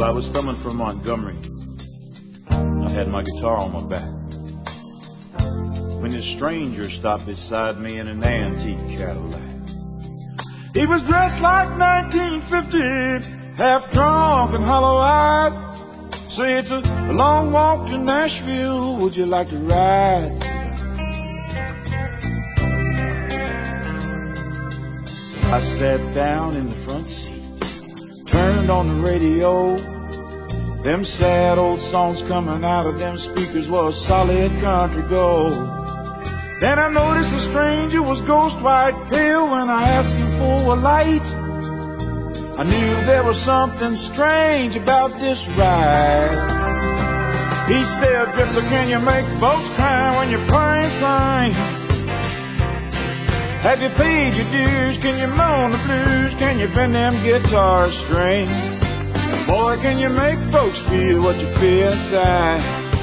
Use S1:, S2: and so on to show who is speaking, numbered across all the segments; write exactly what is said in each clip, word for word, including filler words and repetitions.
S1: I was coming from Montgomery. I had my guitar on my back when this stranger stopped beside me in an antique Cadillac. He was dressed like nineteen fifty, half drunk and hollow-eyed. Say it's a long walk to Nashville, would you like to ride? I sat down in the front seat, turned on the radio. Them sad old songs coming out of them speakers was solid country gold. Then I noticed the stranger was ghost white pale when I asked him for a light. I knew there was something strange about this ride. He said, Drifter, can you make folks cry when you're playing sign? Have you paid your dues? Can you moan the blues? Can you bend them guitar strings? Boy, can you make folks feel what you feel inside?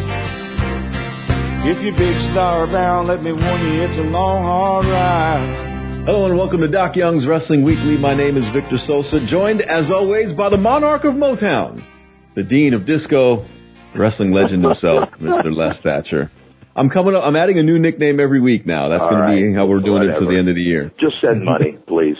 S1: If you're big star bound, let me warn you, it's a long, hard ride.
S2: Hello and welcome to Doc Young's Wrestling Weekly. My name is Victor Sosa, joined as always by the monarch of Motown, the dean of disco, wrestling legend himself, Mister Les Thatcher. I'm coming up, I'm adding a new nickname every week now. That's going right. to be how we're doing Whatever. it till the end of the year.
S3: Just send money, please.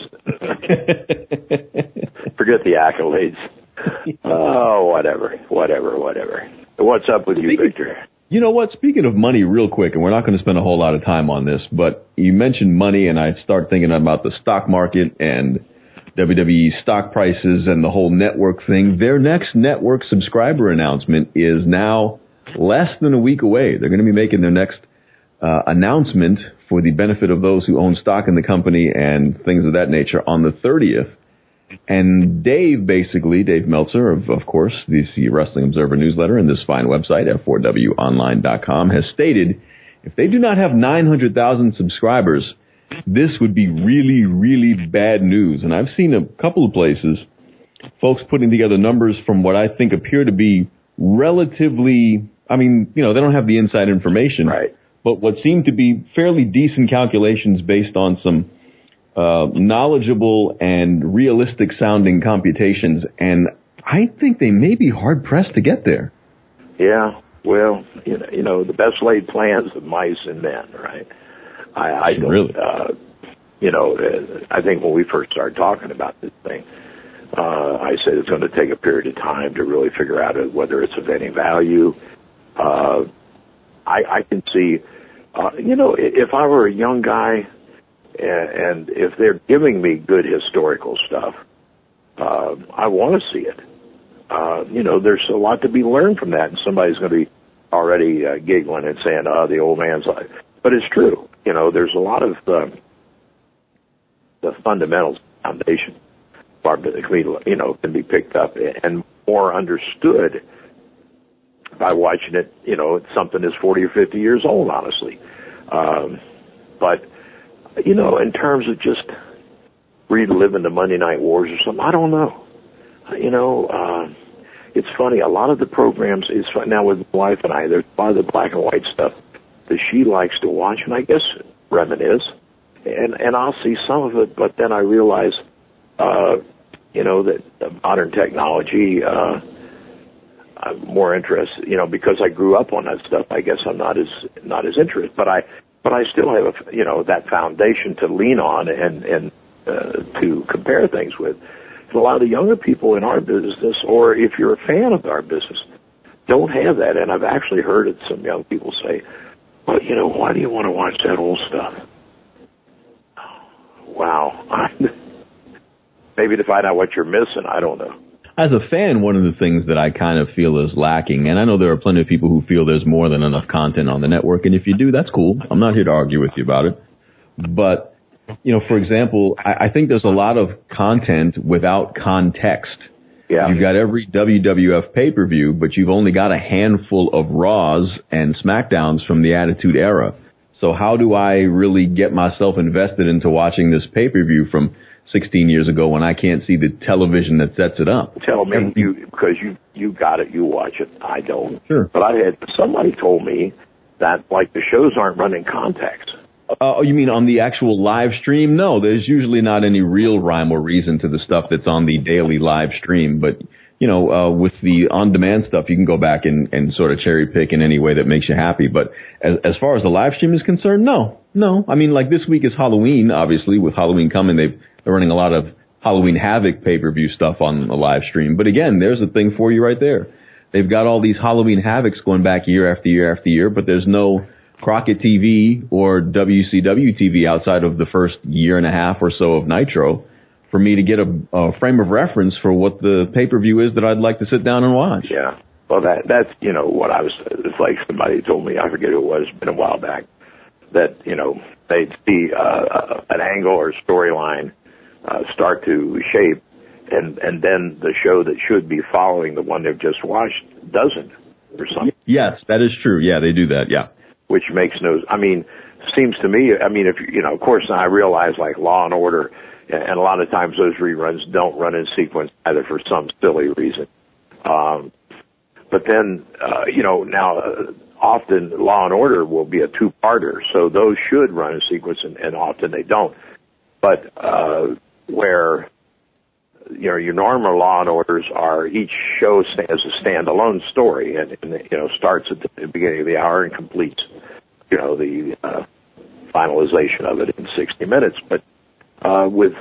S3: Forget the accolades. Oh, whatever, whatever, whatever. What's up with you, Victor?
S2: You know what? Speaking of money real quick, and we're not going to spend a whole lot of time on this, but you mentioned money, and I start thinking about the stock market and W W E stock prices and the whole network thing. Their next network subscriber announcement is now less than a week away. They're going to be making their next uh, announcement for the benefit of those who own stock in the company and things of that nature on the thirtieth. And Dave, basically, Dave Meltzer, of, of course, the Wrestling Observer newsletter and this fine website, F four W online dot com, has stated if they do not have nine hundred thousand subscribers, this would be really, really bad news. And I've seen a couple of places, folks putting together numbers from what I think appear to be relatively, I mean, you know, they don't have the inside information,
S3: right,
S2: but what seem to be fairly decent calculations based on some Uh, knowledgeable and realistic sounding computations, and I think they may be hard pressed to get there.
S3: Yeah, well, you know, you know the best laid plans of mice and men, right? I, I don't,
S2: really,
S3: uh, you know, I think when we first started talking about this thing, uh, I said it's going to take a period of time to really figure out whether it's of any value. Uh, I, I can see, uh, you know, if I were a young guy. And if they're giving me good historical stuff, uh, I want to see it. Uh, you know, there's a lot to be learned from that, and somebody's going to be already uh, giggling and saying, oh, the old man's life. But it's true. You know, there's a lot of uh, the fundamentals, foundation, you know, can be picked up and more understood by watching it. You know, it's something that's forty or fifty years old, honestly. Um, but You know, in terms of just reliving the Monday Night Wars or something, I don't know. You know, uh, it's funny. A lot of the programs is fun. Now with my wife and I, there's a lot of the black and white stuff that she likes to watch, and I guess reminisce. And and I'll see some of it, but then I realize, uh, you know, that modern technology, uh, I'm more interested. You know, because I grew up on that stuff, I guess I'm not as not as interested. But I. But I still have, a, you know, that foundation to lean on and, and uh, to compare things with. And a lot of the younger people in our business, or if you're a fan of our business, don't have that. And I've actually heard it, some young people say, well, you know, why do you want to watch that old stuff? Wow. Maybe to find out what you're missing, I don't know.
S2: As a fan, one of the things that I kind of feel is lacking, and I know there are plenty of people who feel there's more than enough content on the network, and if you do, that's cool. I'm not here to argue with you about it. But, you know, for example, I, I think there's a lot of content without context.
S3: Yeah.
S2: You've got every W W F pay-per-view, but you've only got a handful of Raws and SmackDowns from the Attitude Era. So how do I really get myself invested into watching this pay-per-view from sixteen years ago when I can't see the television that sets it up?
S3: Tell me, you because you you got it, you watch it. I don't.
S2: Sure.
S3: But I had somebody told me that like the shows aren't running context.
S2: Uh, oh, you mean on the actual live stream? No, there's usually not any real rhyme or reason to the stuff that's on the daily live stream. But you know, uh, with the on-demand stuff, you can go back and, and sort of cherry pick in any way that makes you happy. But as, as far as the live stream is concerned, no, no. I mean, like this week is Halloween, obviously. With Halloween coming, they've, they're running a lot of Halloween Havoc pay-per-view stuff on the live stream. But again, there's a thing for you right there. They've got all these Halloween Havocs going back year after year after year, but there's no Crockett T V or W C W T V outside of the first year and a half or so of Nitro for me to get a, a frame of reference for what the pay-per-view is that I'd like to sit down and watch.
S3: Yeah. Well, that that's, you know, what I was, it's like somebody told me, I forget who it was, it's been a while back, that, you know, they'd see uh, an angle or storyline uh, start to shape, and, and then the show that should be following the one they've just watched doesn't, or something.
S2: Yes, that is true. Yeah, they do that, yeah.
S3: Which makes no, I mean, seems to me, I mean, if, you know, of course, I realize like Law and Order, and a lot of times those reruns don't run in sequence either for some silly reason. Um, but then, uh, you know, now uh, often Law and Order will be a two-parter, so those should run in sequence, and, and often they don't. But uh, where, you know, your normal Law and Orders are, each show as a standalone story, and, and you know, starts at the beginning of the hour and completes, you know, the uh, finalization of it in sixty minutes. But uh, with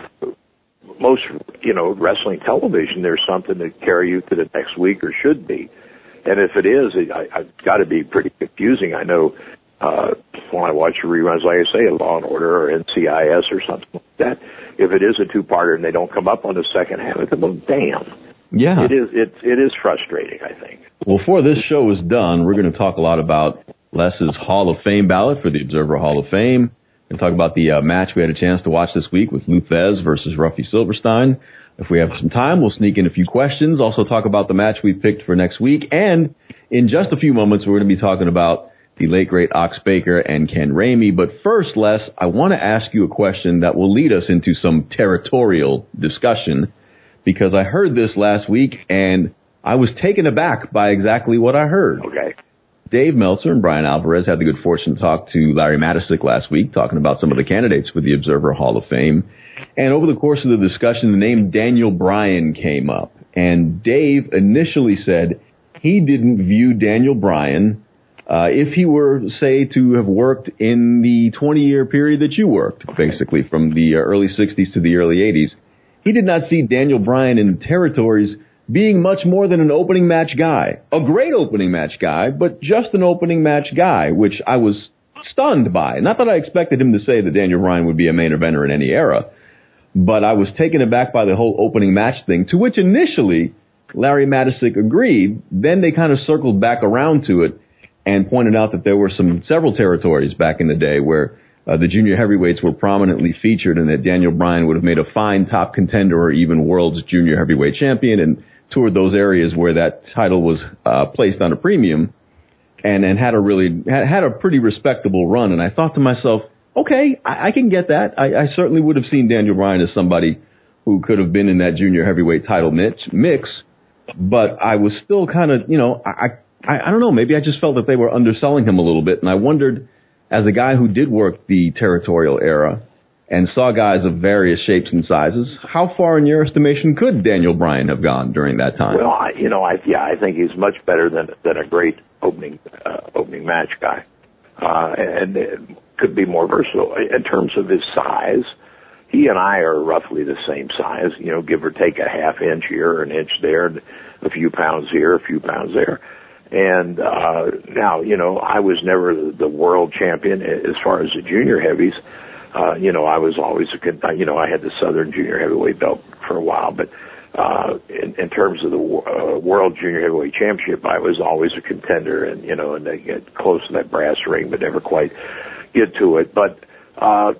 S3: most, you know, wrestling television, there's something to carry you to the next week, or should be. And if it is, it, I, I've got to be pretty confusing. I know uh, when I watch reruns, like I say, Law and Order or N C I S or something like that, if it is a two-parter and they don't come up on the second half, it's well, damn.
S2: Yeah.
S3: It is, it, it is frustrating, I think.
S2: Well, before this show is done, we're going to talk a lot about Les's Hall of Fame ballot for the Observer Hall of Fame. We're going to talk about the uh, match we had a chance to watch this week with Lou Thesz versus Ruffy Silverstein. If we have some time, we'll sneak in a few questions. Also talk about the match we picked for next week. And in just a few moments, we're going to be talking about the late, great Ox Baker and Ken Ramey. But first, Les, I want to ask you a question that will lead us into some territorial discussion, because I heard this last week and I was taken aback by exactly what I heard.
S3: Okay.
S2: Dave Meltzer and Brian Alvarez had the good fortune to talk to Larry Matisic last week, talking about some of the candidates for the Observer Hall of Fame. And over the course of the discussion, the name Daniel Bryan came up. And Dave initially said he didn't view Daniel Bryan, uh, if he were, say, to have worked in the twenty-year period that you worked, basically, from the early sixties to the early eighties, he did not see Daniel Bryan in territories being much more than an opening match guy. A great opening match guy, but just an opening match guy, which I was stunned by. Not that I expected him to say that Daniel Bryan would be a main eventer in any era, but I was taken aback by the whole opening match thing, to which initially Larry Matisic agreed. Then they kind of circled back around to it and pointed out that there were some several territories back in the day where uh, the junior heavyweights were prominently featured, and that Daniel Bryan would have made a fine top contender or even world's junior heavyweight champion, and toured those areas where that title was uh, placed on a premium, and, and had a really had, had a pretty respectable run. And I thought to myself, okay, I, I can get that. I, I certainly would have seen Daniel Bryan as somebody who could have been in that junior heavyweight title mix, mix but I was still kind of, you know, I, I I don't know, maybe I just felt that they were underselling him a little bit, and I wondered, as a guy who did work the territorial era and saw guys of various shapes and sizes, how far in your estimation could Daniel Bryan have gone during that time?
S3: Well, I, you know, I, yeah, I think he's much better than than a great opening uh, opening match guy, uh, and it could be more versatile in terms of his size. He and I are roughly the same size, you know, give or take a half inch here, or an inch there, and a few pounds here, a few pounds there. And uh, now, you know, I was never the world champion as far as the junior heavies. Uh, you know, I was always a, you know, I had the Southern Junior Heavyweight belt for a while, but uh, in, in terms of the uh, World Junior Heavyweight Championship, I was always a contender, and, you know, and they get close to that brass ring, but never quite get to it. But uh,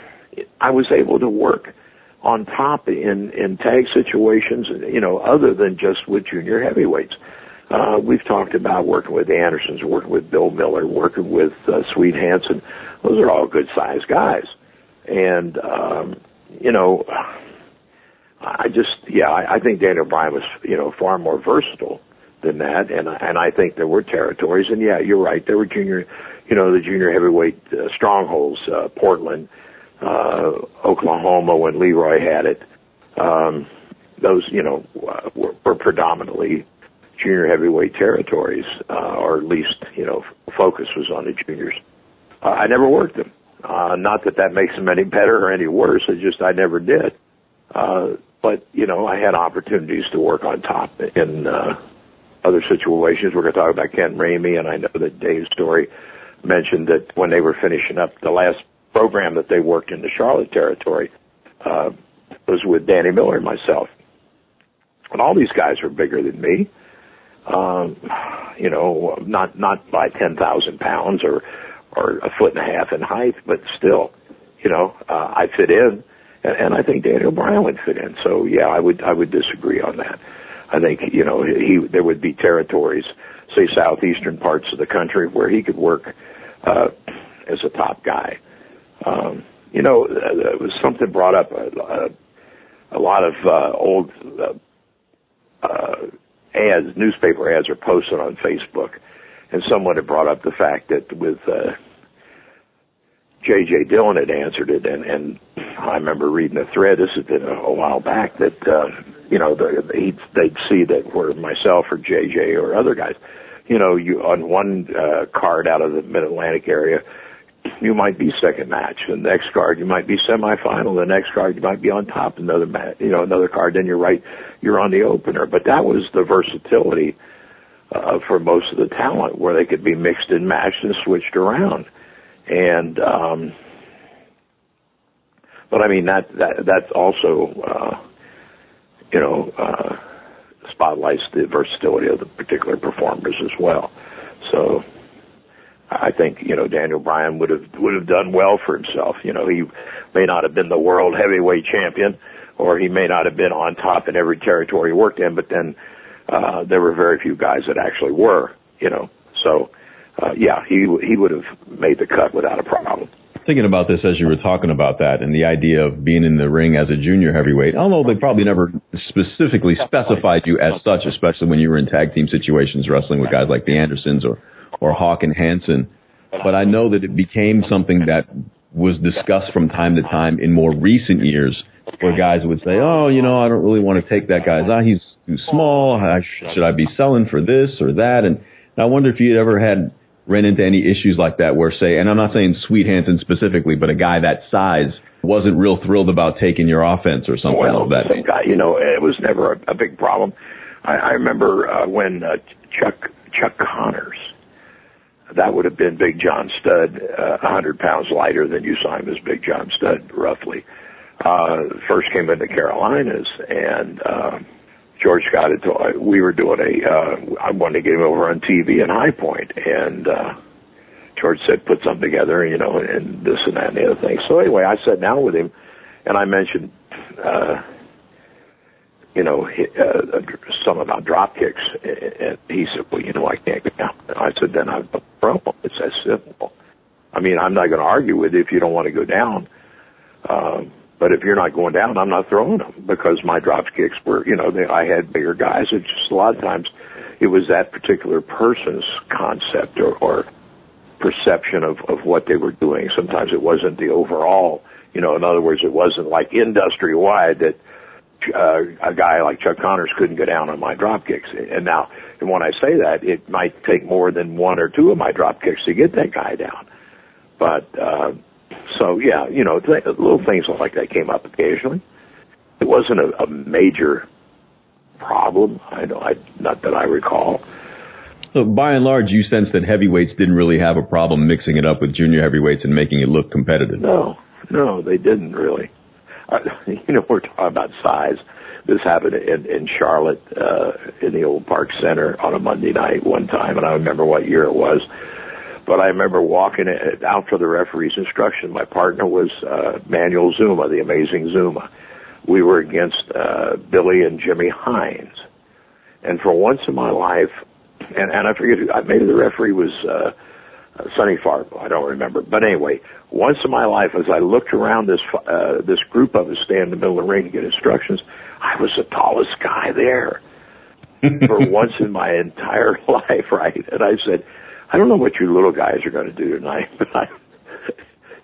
S3: I was able to work on top in, in tag situations, you know, other than just with junior heavyweights. Uh, we've talked about working with the Andersons, working with Bill Miller, working with uh, Sweet Hansen. Those are all good-sized guys. And, um, you know, I just, yeah, I, I think Daniel Bryan was, you know, far more versatile than that. And, and I think there were territories. And, yeah, you're right. There were junior, you know, the junior heavyweight uh, strongholds, uh, Portland, uh, Oklahoma when Leroy had it. Um, those, you know, uh, were, were predominantly junior heavyweight territories, uh, or at least, you know, focus was on the juniors. Uh, I never worked them. Uh, not that that makes them any better or any worse. It's just I never did. Uh, but, you know, I had opportunities to work on top in uh, other situations. We're going to talk about Ken Ramey, and I know that Dave's story mentioned that when they were finishing up the last program that they worked in the Charlotte territory, uh, was with Danny Miller and myself. And all these guys were bigger than me. Um, you know, not not by ten thousand pounds or or a foot and a half in height, but still, you know, uh, I fit in, and, and I think Daniel Bryan would fit in. So yeah, I would I would disagree on that. I think, you know, he there would be territories, say southeastern parts of the country, where he could work uh, as a top guy. Um, you know, there was something brought up. Uh, a lot of uh, old uh, uh, ads, newspaper ads, are posted on Facebook, and someone had brought up the fact that with uh, J J. Dillon had answered it, and, and I remember reading a thread. This has been a, a while back that uh, you know the, he'd, they'd see that where myself or J J or other guys, you know, you on one uh, card out of the Mid Atlantic area, you might be second match. The next card, you might be semifinal. The next card, you might be on top. Another match, you know, another card. Then you're right, you're on the opener. But that was the versatility uh, for most of the talent, where they could be mixed and matched and switched around. And um, but I mean that that that's also uh, you know uh, spotlights the versatility of the particular performers as well. So I think, you know, Daniel Bryan would have would have done well for himself. You know, he may not have been the world heavyweight champion, or he may not have been on top in every territory he worked in, but then uh, there were very few guys that actually were, you know. So, uh, yeah, he he would have made the cut without a problem.
S2: Thinking about this as you were talking about that, and the idea of being in the ring as a junior heavyweight, although they probably never specifically specified you as such, especially when you were in tag team situations wrestling with guys like the Andersons or or Hawk and Hansen. But I know that it became something that was discussed from time to time in more recent years, where guys would say, oh, you know, I don't really want to take that guy's on. He's too small. I, should I be selling for this or that? And I wonder if you'd ever had ran into any issues like that where, say, and I'm not saying Sweet Hansen specifically, but a guy that size wasn't real thrilled about taking your offense or something
S3: well,
S2: like that.
S3: Guy, you know, it was never a, a big problem. I, I remember uh, when uh, Chuck Chuck Connors, that would have been Big John Studd, uh, one hundred pounds lighter than you saw him as Big John Studd, roughly. Uh, first came into Carolinas, and uh, George Scott had told, we were doing a, uh, I wanted to get him over on T V in High Point, and uh, George said, put something together, you know, and this and that and the other thing. So anyway, I sat down with him, and I mentioned, uh, you know, uh, something about drop kicks. And he said, well, you know, I can't get down. And I said, then I've got a problem. It's that simple. I mean, I'm not going to argue with you if you don't want to go down. Um, but if you're not going down, I'm not throwing them, because my drop kicks were, you know, they, I had bigger guys. It's just a lot of times it was that particular person's concept or, or perception of, of what they were doing. Sometimes it wasn't the overall, you know, in other words, it wasn't like industry-wide that, Uh, a guy like Chuck Connors couldn't go down on my drop kicks. And now, and when I say that, it might take more than one or two of my drop kicks to get that guy down. But, uh, so yeah, you know, th- little things like that came up occasionally. It wasn't a, a major problem. I know, I, not that I recall.
S2: So by and large, you sense that heavyweights didn't really have a problem mixing it up with junior heavyweights and making it look competitive.
S3: No, no, they didn't really. Uh, you know, we're talking about size. This happened in, in Charlotte, uh, in the old Park Center on a Monday night one time, and I remember what year it was. But I remember walking out for the referee's instruction. My partner was uh, Manuel Zuma, the amazing Zuma. We were against uh, Billy and Jimmy Hines. And for once in my life, and, and I forget, maybe the referee was uh, Sonny Fargo, I don't remember. But anyway, once in my life, as I looked around this uh, this group of us standing in the middle of the ring to get instructions, I was the tallest guy there for once in my entire life, right? And I said, I don't know what you little guys are going to do tonight, but I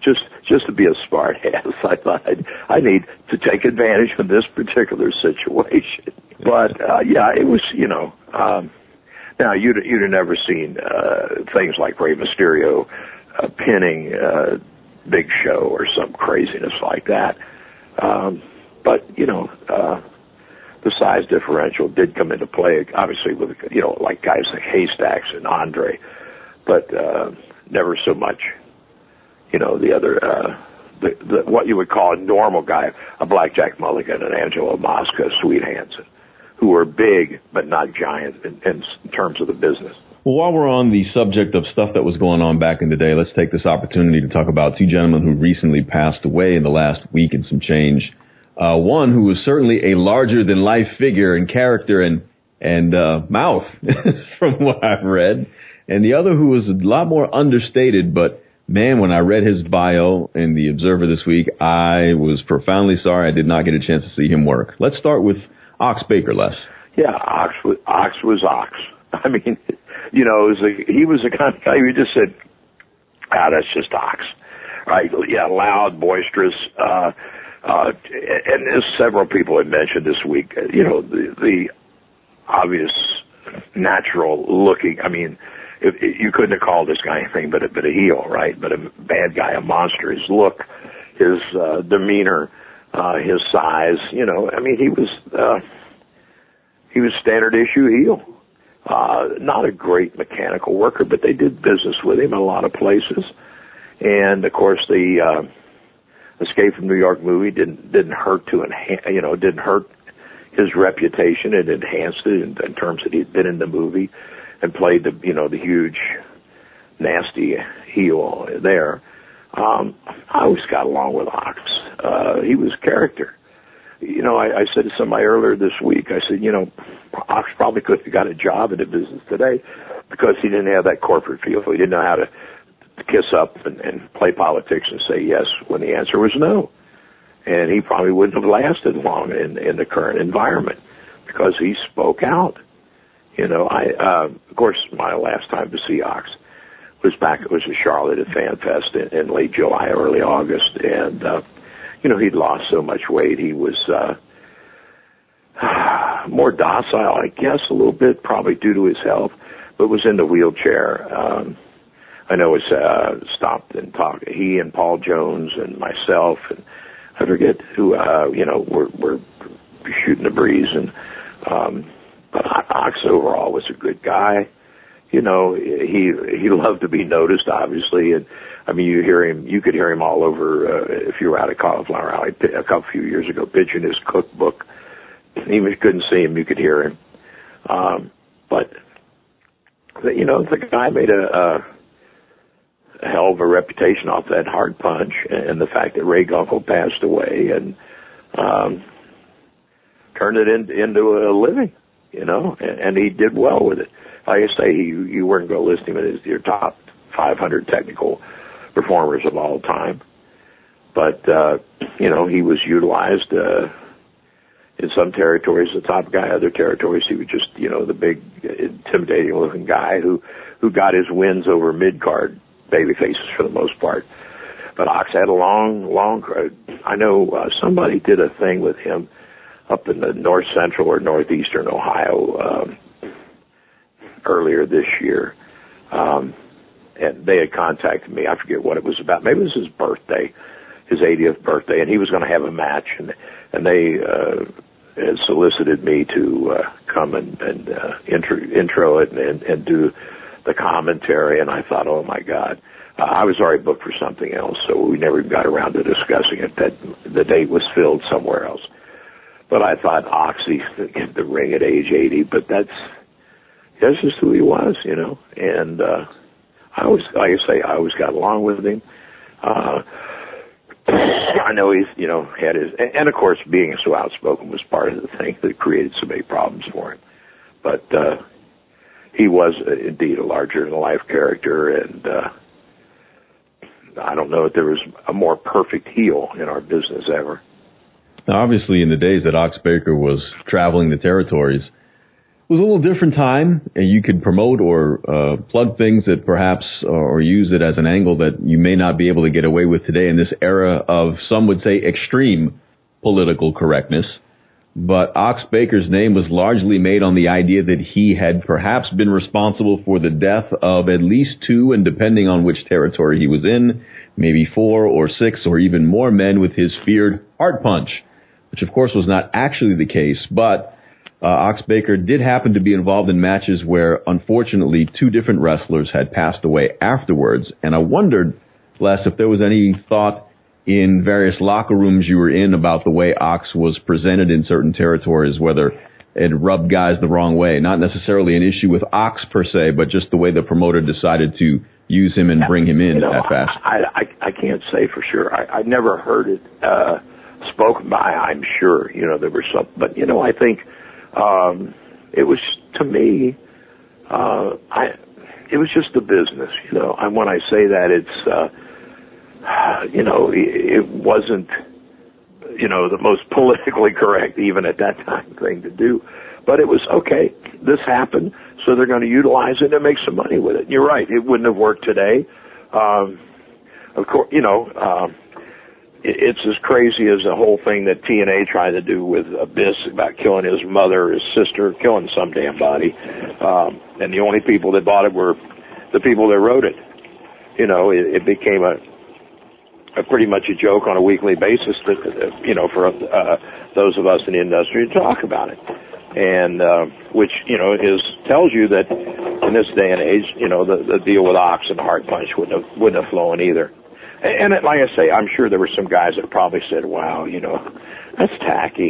S3: just just to be a smart ass. I thought I'd, I need to take advantage of this particular situation. But uh, yeah, it was, you know. Um, now you'd you'd have never seen uh, things like Rey Mysterio uh, pinning uh, Big Show or some craziness like that. Um, but you know, uh, the size differential did come into play. Obviously, with you know, like guys like Haystacks and Andre, but uh, never so much. You know, the other, uh, the, the, what you would call a normal guy, a Blackjack Mulligan and Angelo Mosca, Sweet Hansen, who were big but not giant in, in terms of the business.
S2: Well, while we're on the subject of stuff that was going on back in the day, let's take this opportunity to talk about two gentlemen who recently passed away in the last week and some change. Uh, one who was certainly a larger-than-life figure and character and, and uh, mouth, from what I've read, and the other who was a lot more understated, but man, when I read his bio in the Observer this week, I was profoundly sorry I did not get a chance to see him work. Let's start with Ox Baker, Les.
S3: Yeah, Ox was Ox. Was Ox. I mean, you know, it was a, he was the kind of guy who just said, ah, that's just Ox. Right? Yeah, loud, boisterous. Uh, uh, and as several people had mentioned this week, you know, the, the obvious, natural looking, I mean, If, if you couldn't have called this guy anything but a, but a heel, right? But a bad guy, a monster. His look, his uh, demeanor, uh, his size. You know, I mean, he was uh, he was standard issue heel. Uh, not a great mechanical worker, but they did business with him in a lot of places. And of course, the uh, Escape from New York movie didn't didn't hurt to enhance. You know, didn't hurt his reputation. It enhanced it in, in terms that he'd been in the movie and played the, you know, the huge, nasty heel there. Um, I always got along with Ox. Uh, he was character. You know, I, I said to somebody earlier this week, I said, you know, Ox probably could have got a job in the business today because he didn't have that corporate feel. He didn't know how to, to kiss up and, and play politics and say yes when the answer was no. And he probably wouldn't have lasted long in, in the current environment because he spoke out. You know, I, uh, of course, my last time to see Ox was back, it was in Charlotte at Fan Fest in, in late July, early August. And, uh, you know, he'd lost so much weight. He was, uh, more docile, I guess, a little bit, probably due to his health, but was in the wheelchair. Um, I know it's, uh, stopped and talked. He and Paul Jones and myself and I forget who, uh, you know, were, were shooting the breeze and, um, but Ox overall was a good guy. You know, he he loved to be noticed, obviously, and I mean, you hear him, you could hear him all over. Uh, if you were out at Cauliflower Alley a couple few years ago, pitching his cookbook, even if you couldn't see him, you could hear him. Um, but you know, the guy made a, a, a hell of a reputation off that hard punch, and the fact that Ray Gunkel passed away and um, turned it in, into a living. You know, and, and he did well with it. Like I say, you, you weren't going to list him as your top five hundred technical performers of all time. But, uh, you know, he was utilized uh, in some territories, the top guy. Other territories, he was just, you know, the big, intimidating-looking guy who, who got his wins over mid-card babyfaces for the most part. But Ox had a long, long, I know uh, somebody did a thing with him up in the north central or northeastern Ohio um, earlier this year. Um, and they had contacted me. I forget what it was about. Maybe it was his birthday, his eightieth birthday, and he was going to have a match. And, and they uh, had solicited me to uh, come and, and uh, intro, intro it and, and do the commentary. And I thought, oh, my God. Uh, I was already booked for something else, so we never got around to discussing it. That the date was filled somewhere else. But I thought Oxy get the ring at age eighty, but that's that's just who he was, you know. And uh, I always, like I say, I always got along with him. Uh, I know he's, you know, had his, and, and of course, being so outspoken was part of the thing that created so many problems for him. But uh, he was uh, indeed a larger-than-life character, and uh, I don't know if there was a more perfect heel in our business ever.
S2: Now, obviously, in the days that Ox Baker was traveling the territories, was a little different time, and you could promote or uh, plug things that perhaps or use it as an angle that you may not be able to get away with today in this era of, some would say, extreme political correctness. But Ox Baker's name was largely made on the idea that he had perhaps been responsible for the death of at least two, and depending on which territory he was in, maybe four or six or even more men with his feared heart punch, which of course was not actually the case. But Uh, Ox Baker did happen to be involved in matches where, unfortunately, two different wrestlers had passed away afterwards. And I wondered, Les, if there was any thought in various locker rooms you were in about the way Ox was presented in certain territories, whether it rubbed guys the wrong way. Not necessarily an issue with Ox per se, but just the way the promoter decided to use him and bring him in
S3: you know,
S2: that fast.
S3: I, I, I can't say for sure. I, I never heard it uh, spoken by, I'm sure. You know, there were some, but, you know, I think Um, it was, to me, uh, I, it was just a business, you know, and when I say that, it's, uh, you know, it, it wasn't, you know, the most politically correct, even at that time, thing to do, but it was, okay, this happened, so they're going to utilize it and make some money with it. And you're right, it wouldn't have worked today. Um, of course, you know, um, it's as crazy as the whole thing that T N A tried to do with Abyss about killing his mother, his sister, killing some damn body. Um, and the only people that bought it were the people that wrote it. You know, it, it became a, a pretty much a joke on a weekly basis, that, you know, for uh, those of us in the industry to talk about it. And, uh, which, you know, is, tells you that in this day and age, you know, the, the deal with Ox and Heart Punch wouldn't have, wouldn't have flown either. And like I say, I'm sure there were some guys that probably said, wow, you know, that's tacky.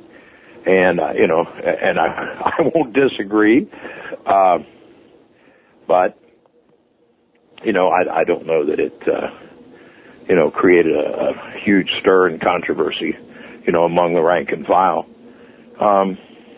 S3: And, uh, you know, and I, I won't disagree. Uh, but, you know, I, I don't know that it, uh, you know, created a, a huge stir and controversy, you know, among the rank and file. Um,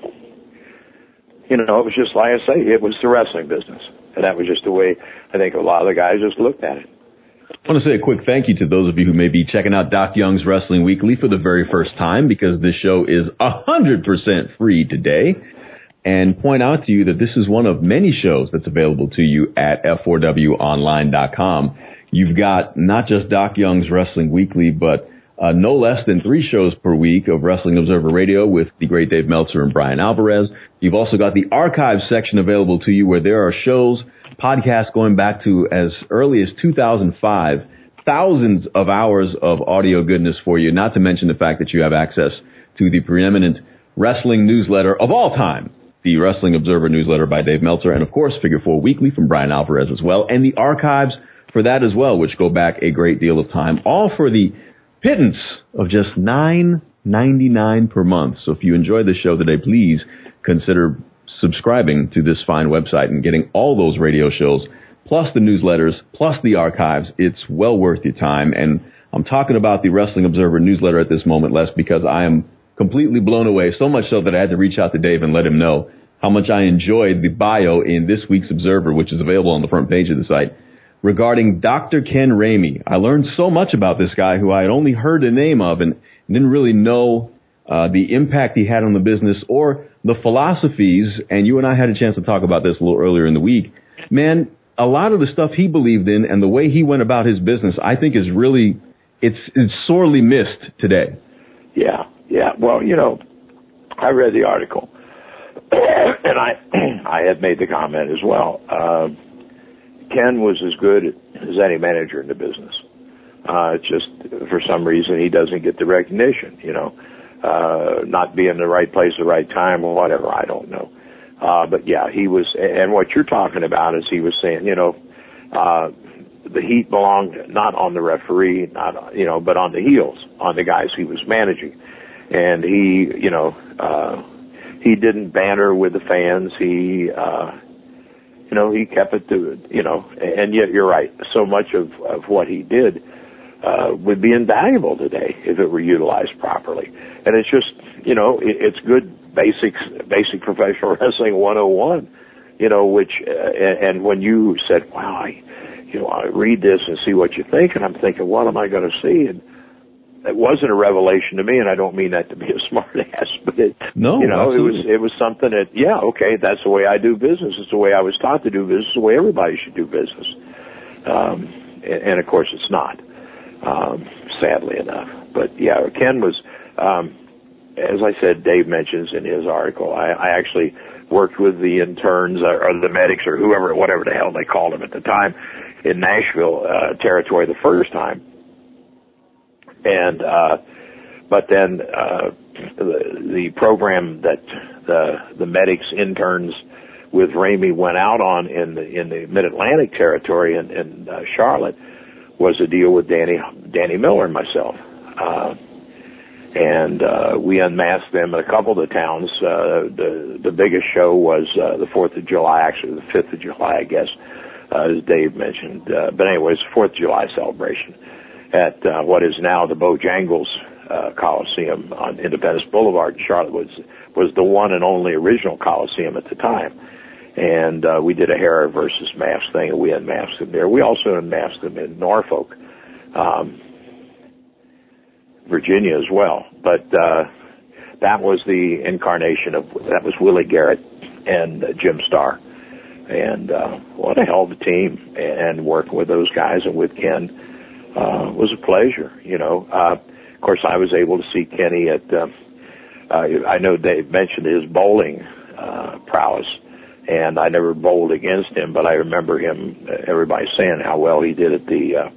S3: you know, it was just, like I say, it was the wrestling business. And that was just the way I think a lot of the guys just looked at it.
S2: I want to say a quick thank you to those of you who may be checking out Doc Young's Wrestling Weekly for the very first time, because this show is one hundred percent free today, and point out to you that this is one of many shows that's available to you at F four W online dot com. You've got not just Doc Young's Wrestling Weekly, but uh, no less than three shows per week of Wrestling Observer Radio with the great Dave Meltzer and Brian Alvarez. You've also got the archives section available to you, where there are shows, podcasts going back to as early as two thousand five, thousands of hours of audio goodness for you, not to mention the fact that you have access to the preeminent wrestling newsletter of all time, the Wrestling Observer newsletter by Dave Meltzer, and of course Figure Four Weekly from Brian Alvarez as well, and the archives for that as well, which go back a great deal of time, all for the pittance of just nine ninety-nine per month. So if you enjoyed the show today, please consider subscribing to this fine website and getting all those radio shows, plus the newsletters, plus the archives. It's well worth your time. And I'm talking about the Wrestling Observer newsletter at this moment, Les, because I am completely blown away, so much so that I had to reach out to Dave and let him know how much I enjoyed the bio in this week's Observer, which is available on the front page of the site, regarding Doctor Ken Ramey. I learned so much about this guy who I had only heard the name of and didn't really know uh, the impact he had on the business or the philosophies, and you and I had a chance to talk about this a little earlier in the week. Man, a lot of the stuff he believed in and the way he went about his business, I think is really, it's, it's sorely missed today.
S3: Yeah, yeah. Well, you know, I read the article, and I I had made the comment as well. Uh, Ken was as good as any manager in the business. Uh, it's just, for some reason, he doesn't get the recognition, you know. Uh, not be in the right place at the right time or whatever, I don't know. Uh, but yeah, he was, and what you're talking about is he was saying, you know, uh, the heat belonged not on the referee, not, you know, but on the heels, on the guys he was managing. And he, you know, uh, he didn't banter with the fans. He, uh, you know, he kept it to, you know, and yet you're right. So much of, of what he did, uh, would be invaluable today if it were utilized properly. And it's just, you know, it, it's good basics, basic professional wrestling one oh one, you know, which, uh, and, and when you said, wow, I, you know, I read this and see what you think, and I'm thinking, what am I going to see? And it wasn't a revelation to me, and I don't mean that to be a smart ass, but it,
S2: no,
S3: you know,
S2: absolutely.
S3: it was it was something that, yeah, okay, that's the way I do business. It's the way I was taught to do business. It's the way everybody should do business. Um, and, and of course, it's not, um, sadly enough. But yeah, Ken was, um, as I said, Dave mentions in his article. I, I actually worked with the interns or, or the medics or whoever, whatever the hell they called them at the time, in Nashville uh, territory the first time. And, uh, but then, uh, the, the program that the, the medics interns with Ramey went out on in the, in the Mid-Atlantic territory in, in uh, Charlotte was a deal with Danny, Danny Miller and myself. Uh, and, uh, we unmasked them in a couple of the towns. Uh, the, the biggest show was, uh, the fourth of July, actually the fifth of July, I guess, uh, as Dave mentioned. Uh, but anyways, fourth of July celebration at uh, what is now the Bojangles uh, Coliseum on Independence Boulevard in Charlotte. Was was the one and only original Coliseum at the time. And uh, we did a Hera versus Mask thing, and we unmasked them there. We also unmasked them in Norfolk, um, Virginia as well. But uh, that was the incarnation of, that was Willie Garrett and uh, Jim Starr. And uh, what a hell of a team. And working with those guys and with Ken, Uh, was a pleasure, you know. Uh, of course, I was able to see Kenny at, uh, uh, I know Dave mentioned his bowling uh, prowess, and I never bowled against him, but I remember him, everybody saying how well he did at the uh,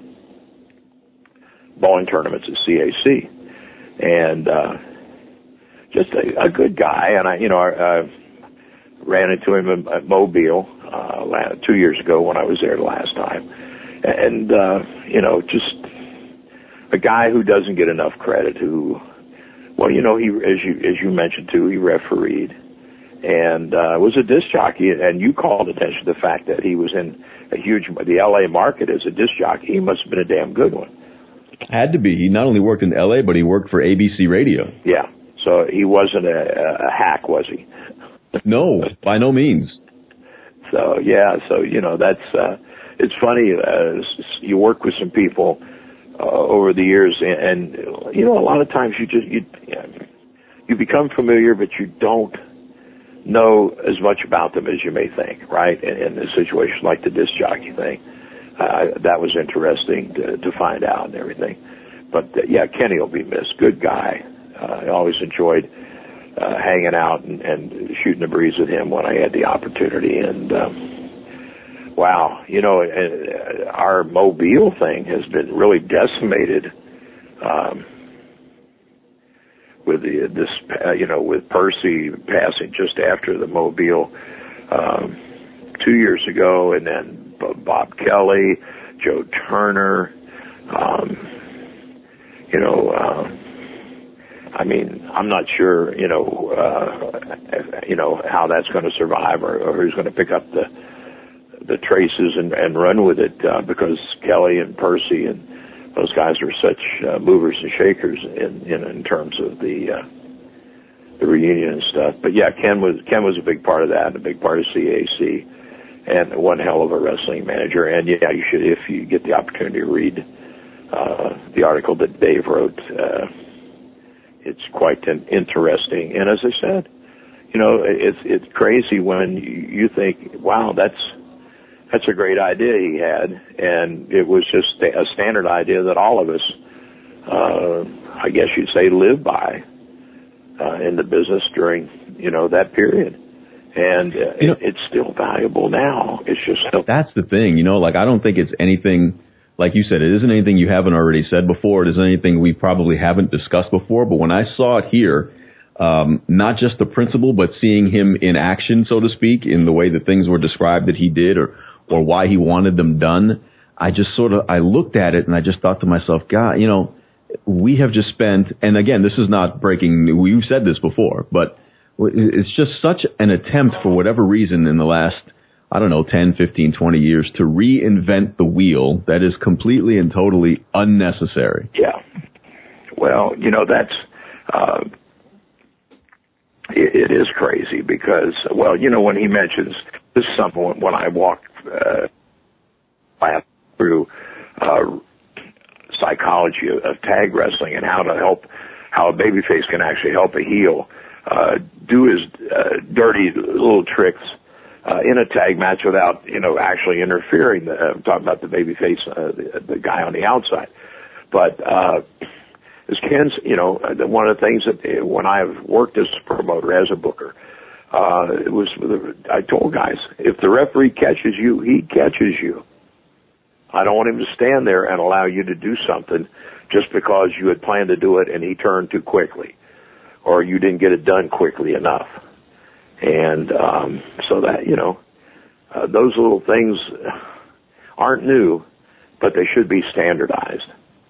S3: bowling tournaments at C A C. And uh, just a, a good guy, and I, you know, I uh, ran into him at Mobile uh, two years ago when I was there the last time. And, uh, you know, just a guy who doesn't get enough credit, who, well, you know, he, as you, as you mentioned too, he refereed and, uh, was a disc jockey. And you called attention to the fact that he was in a huge, the L A market as a disc jockey. He must have been a damn good one.
S2: Had to be. He not only worked in L A, but he worked for A B C Radio.
S3: Yeah. So he wasn't a, a hack, was he?
S2: No, by no means.
S3: So, yeah. So, you know, that's, uh, it's funny, uh, you work with some people uh, over the years, and, and, you know, a lot of times you just, you, you become familiar, but you don't know as much about them as you may think, right? In, in a situation like the disc jockey thing. Uh, that was interesting to, to find out and everything. But, uh, yeah, Kenny will be missed. Good guy. Uh, I always enjoyed uh, hanging out and, and shooting the breeze with him when I had the opportunity, and um wow, you know, uh, our Mobile thing has been really decimated um, with the, this, uh, you know, with Percy passing just after the Mobile um, two years ago, and then Bob Kelly, Joe Turner, um, you know, uh, I mean, I'm not sure, you know, uh, you know how that's going to survive, or, or who's going to pick up the the traces and, and run with it, uh, because Kelly and Percy and those guys are such uh, movers and shakers in, in in terms of the uh, the reunion and stuff. But yeah, Ken was Ken was a big part of that, and a big part of C A C, and one hell of a wrestling manager. And yeah, you should, if you get the opportunity to read uh, the article that Dave wrote. Uh, it's quite an interesting. And as I said, you know, it's it's crazy when you think, wow, that's That's a great idea he had, and it was just a standard idea that all of us, uh, I guess you'd say, live by uh, in the business during, you know, that period. And uh, you know, it, it's still valuable now. It's just still.
S2: That's the thing, you know, like I don't think it's anything, like you said, it isn't anything you haven't already said before. It isn't anything we probably haven't discussed before. But when I saw it here, um, not just the principle, but seeing him in action, so to speak, in the way that things were described that he did, or or why he wanted them done, I just sort of, I looked at it and I just thought to myself, God, you know, we have just spent, and again, this is not breaking news, we've said this before, but it's just such an attempt for whatever reason in the last, I don't know, ten, fifteen, twenty years to reinvent the wheel that is completely and totally unnecessary.
S3: Yeah. Well, you know, that's, uh, it, it is crazy because, well, you know, when he mentions, this is something when I walk uh, through uh, psychology of, of tag wrestling and how to help, how a babyface can actually help a heel uh, do his uh, dirty little tricks uh, in a tag match without, you know, actually interfering. Uh, I'm talking about the babyface, uh, the, the guy on the outside. But uh, as Ken's, you know, one of the things that when I've worked as a promoter, as a booker, uh, it was, I told guys, if the referee catches you, he catches you. I don't want him to stand there and allow you to do something just because you had planned to do it and he turned too quickly, or you didn't get it done quickly enough. And um, so that, you know, uh, those little things aren't new, but they should be standardized.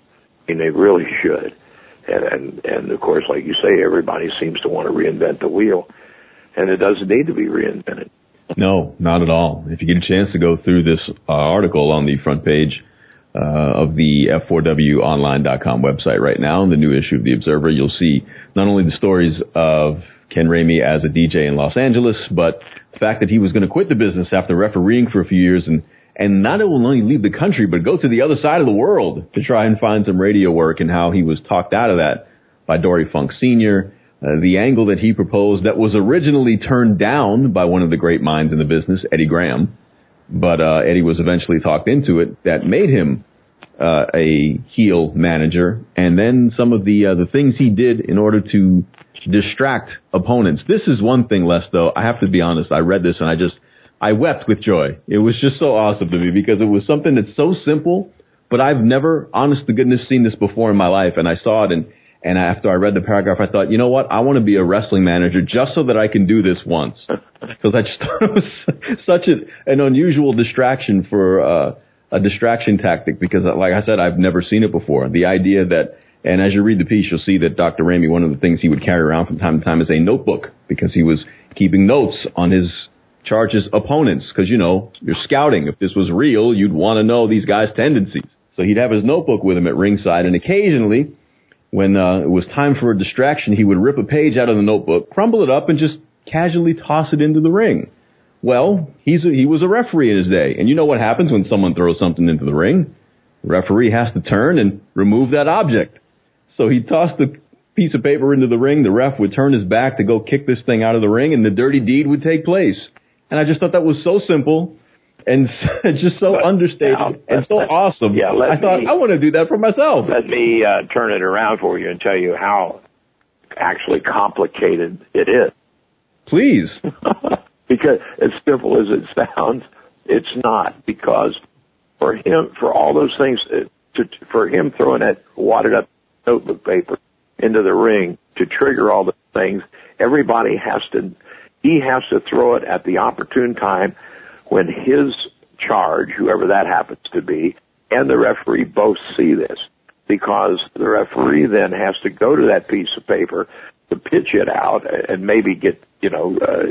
S3: I mean, they really should. And, and, and of course, like you say, everybody seems to want to reinvent the wheel, and it doesn't need to be reinvented.
S2: No, not at all. If you get a chance to go through this uh, article on the front page uh, of the F four W online dot com website right now, in the new issue of The Observer, you'll see not only the stories of Ken Ramey as a D J in Los Angeles, but the fact that he was going to quit the business after refereeing for a few years and, and not only leave the country, but go to the other side of the world to try and find some radio work, and how he was talked out of that by Dory Funk Senior Uh, the angle that he proposed that was originally turned down by one of the great minds in the business, Eddie Graham, but uh, Eddie was eventually talked into it, that made him uh, a heel manager, and then some of the uh, the things he did in order to distract opponents. This is one thing, Les, though, I have to be honest, I read this and I just, I wept with joy. It was just so awesome to me because it was something that's so simple, but I've never, honest to goodness, seen this before in my life, and I saw it, and And after I read the paragraph, I thought, you know what? I want to be a wrestling manager just so that I can do this once. Because I just thought it was such a, an unusual distraction for uh, a distraction tactic. Because, like I said, I've never seen it before. The idea that, and as you read the piece, you'll see that Doctor Ramey, one of the things he would carry around from time to time is a notebook, because he was keeping notes on his charge's opponents. Because, you know, you're scouting. If this was real, you'd want to know these guys' tendencies. So he'd have his notebook with him at ringside, and occasionally, when uh, it was time for a distraction, he would rip a page out of the notebook, crumble it up, and just casually toss it into the ring. Well, he's a, he was a referee in his day, and you know what happens when someone throws something into the ring? The referee has to turn and remove that object. So he tossed the piece of paper into the ring, the ref would turn his back to go kick this thing out of the ring, and the dirty deed would take place. And I just thought that was so simple and just so but understated now, and so awesome. Yeah, I thought, me, I want to do that for myself.
S3: Let me uh, turn it around for you and tell you how actually complicated it is.
S2: Please.
S3: Because as simple as it sounds, it's not. Because for him, for all those things, to, for him throwing that wadded up notebook paper into the ring to trigger all the things, everybody has to, he has to throw it at the opportune time when his charge, whoever that happens to be, and the referee both see this, because the referee then has to go to that piece of paper to pitch it out and maybe get, you know, uh,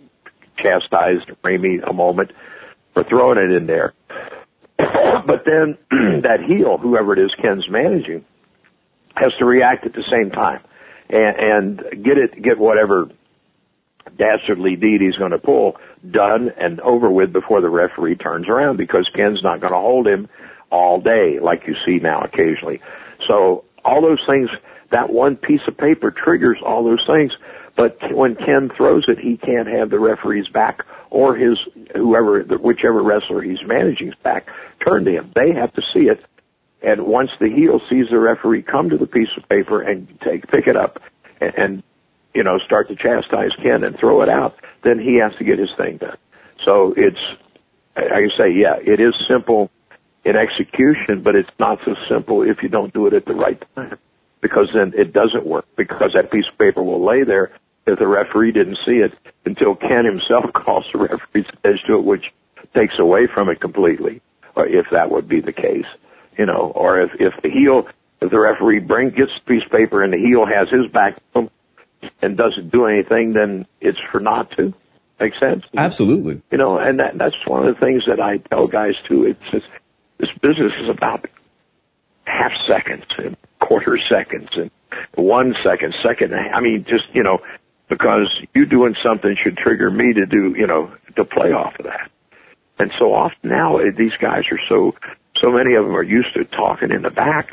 S3: chastised Ramey a moment for throwing it in there. But then that heel, whoever it is Ken's managing, has to react at the same time and, and get it, get whatever dastardly deed he's going to pull done and over with before the referee turns around, because Ken's not going to hold him all day like you see now occasionally. So all those things, that one piece of paper triggers all those things. But when Ken throws it, he can't have the referee's back or his, whoever, whichever wrestler he's managing's back turned to him. They have to see it. And once the heel sees the referee come to the piece of paper and take, pick it up and, and you know, start to chastise Ken and throw it out, then he has to get his thing done. So it's, I can say, yeah, it is simple in execution, but it's not so simple if you don't do it at the right time, because then it doesn't work, because that piece of paper will lay there if the referee didn't see it until Ken himself calls the referee's attention to it, which takes away from it completely, or if that would be the case, you know, or if, if the heel, if the referee bring, gets the piece of paper and the heel has his back to him, and doesn't do anything, then it's for not to. Make sense?
S2: Absolutely.
S3: You know, and that, that's one of the things that I tell guys too. It's just, this business is about half seconds and quarter seconds and one second, second. I mean, just, you know, because you doing something should trigger me to do, you know, to play off of that. And so often now these guys are so, so many of them are used to talking in the back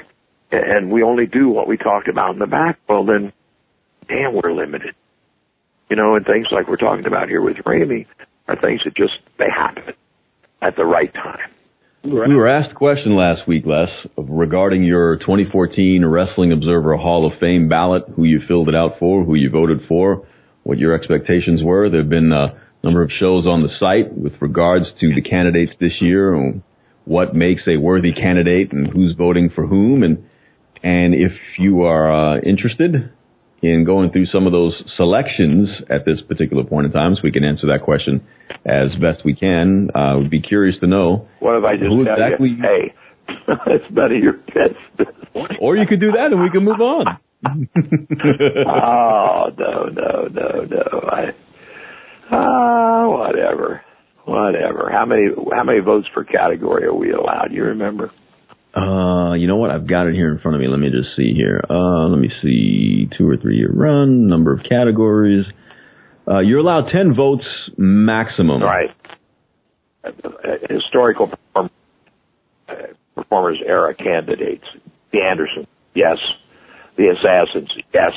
S3: and we only do what we talked about in the back, well then, damn, we're limited. You know, and things like we're talking about here with Ramey are things that just, they happen at the right time.
S2: We were asked a question last week, Les, regarding your twenty fourteen Wrestling Observer Hall of Fame ballot, who you filled it out for, who you voted for, what your expectations were. There have been a number of shows on the site with regards to the candidates this year, and what makes a worthy candidate and who's voting for whom. And and if you are uh, interested in going through some of those selections at this particular point in time, so we can answer that question as best we can. I uh, would be curious to know.
S3: What if I just
S2: who
S3: tell
S2: exactly
S3: you, hey, it's none of your business.
S2: Or you could do that and we can move on.
S3: oh, no, no, no, no. I, ah, uh, whatever. Whatever. How many, how many votes per category are we allowed? You remember?
S2: Uh, you know what? I've got it here in front of me. Let me just see here. Uh, let me see. Two or three year run, number of categories. Uh, you're allowed ten votes maximum.
S3: Right. Historical perform- performers era candidates. The Anderson, yes. The Assassins, yes.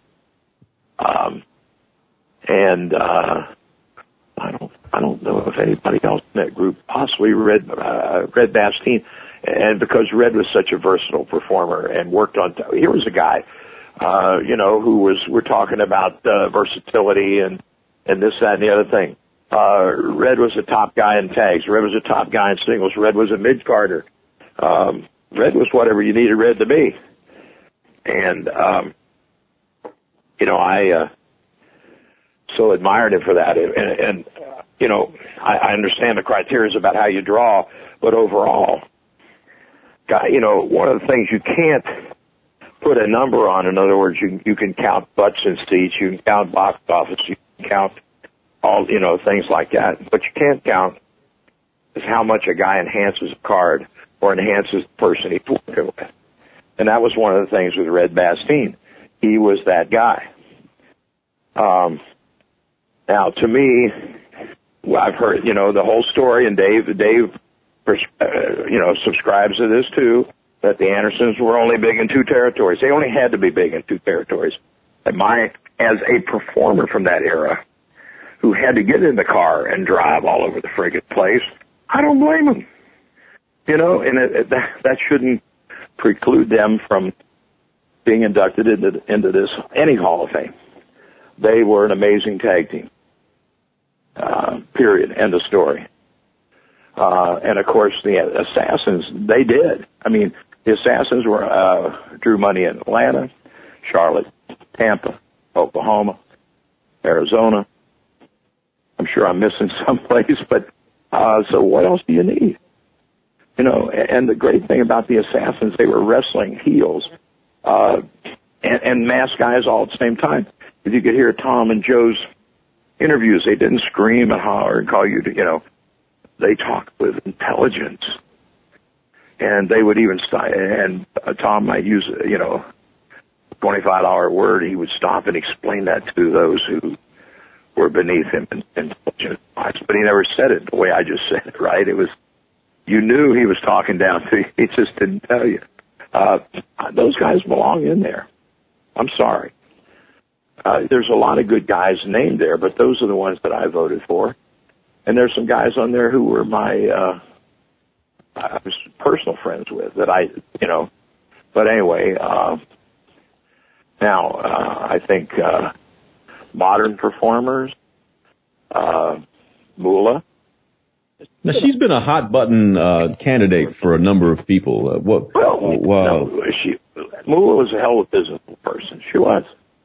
S3: Um, and, uh, I don't, I don't know if anybody else in that group, possibly Red, uh, Red Bastien. And because Red was such a versatile performer and worked on, t- here was a guy, uh, you know, who was, we're talking about, uh, versatility and, and this, that, and the other thing. Uh, Red was a top guy in tags. Red was a top guy in singles. Red was a mid-carder. Um, Red was whatever you needed Red to be. And, um, you know, I, uh, so admired him for that. And, and uh, you know, I, I understand the criteria about how you draw, but overall, guy, you know, one of the things you can't put a number on, in other words, you, you can count butts and seats, you can count box office, you can count all, you know, things like that. What you can't count is how much a guy enhances a card or enhances the person he's working with. And that was one of the things with Red Bastien. He was that guy. Um, now, to me, well, I've heard, you know, the whole story, and Dave, Dave, uh, you know, subscribes to this too, that the Andersons were only big in two territories. They only had to be big in two territories. And my, as a performer from that era, who had to get in the car and drive all over the friggin' place, I don't blame them. You know, and it, it, that, that shouldn't preclude them from being inducted into, into this, any Hall of Fame. They were an amazing tag team. Uh, period. End of story. Uh, and of course the Assassins, they did. I mean, the Assassins were, uh, drew money in Atlanta, Charlotte, Tampa, Oklahoma, Arizona. I'm sure I'm missing someplace, but, uh, so what else do you need? You know, and the great thing about the Assassins, they were wrestling heels, uh, and, and masked guys all at the same time. If you could hear Tom and Joe's interviews, they didn't scream and holler and call you to, you know, they talked with intelligence. And they would even stop, and uh, Tom might use, you know, twenty-five dollar word. He would stop and explain that to those who were beneath him in intelligence. But he never said it the way I just said it, right? It was, you knew he was talking down to you. He just didn't tell you. Uh, those guys belong in there. I'm sorry. Uh, there's a lot of good guys named there, but those are the ones that I voted for. And there's some guys on there who were my, uh, I was personal friends with that I, you know, but anyway, uh, now, uh, I think, uh, modern performers, uh, Moolah.
S2: Now, she's been a hot button, uh, candidate for a number of people. Uh, what,
S3: well,
S2: wow.
S3: No, she, Moolah was a hell of a business person. She was.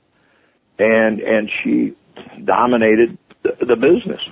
S3: And, and she dominated the, the business.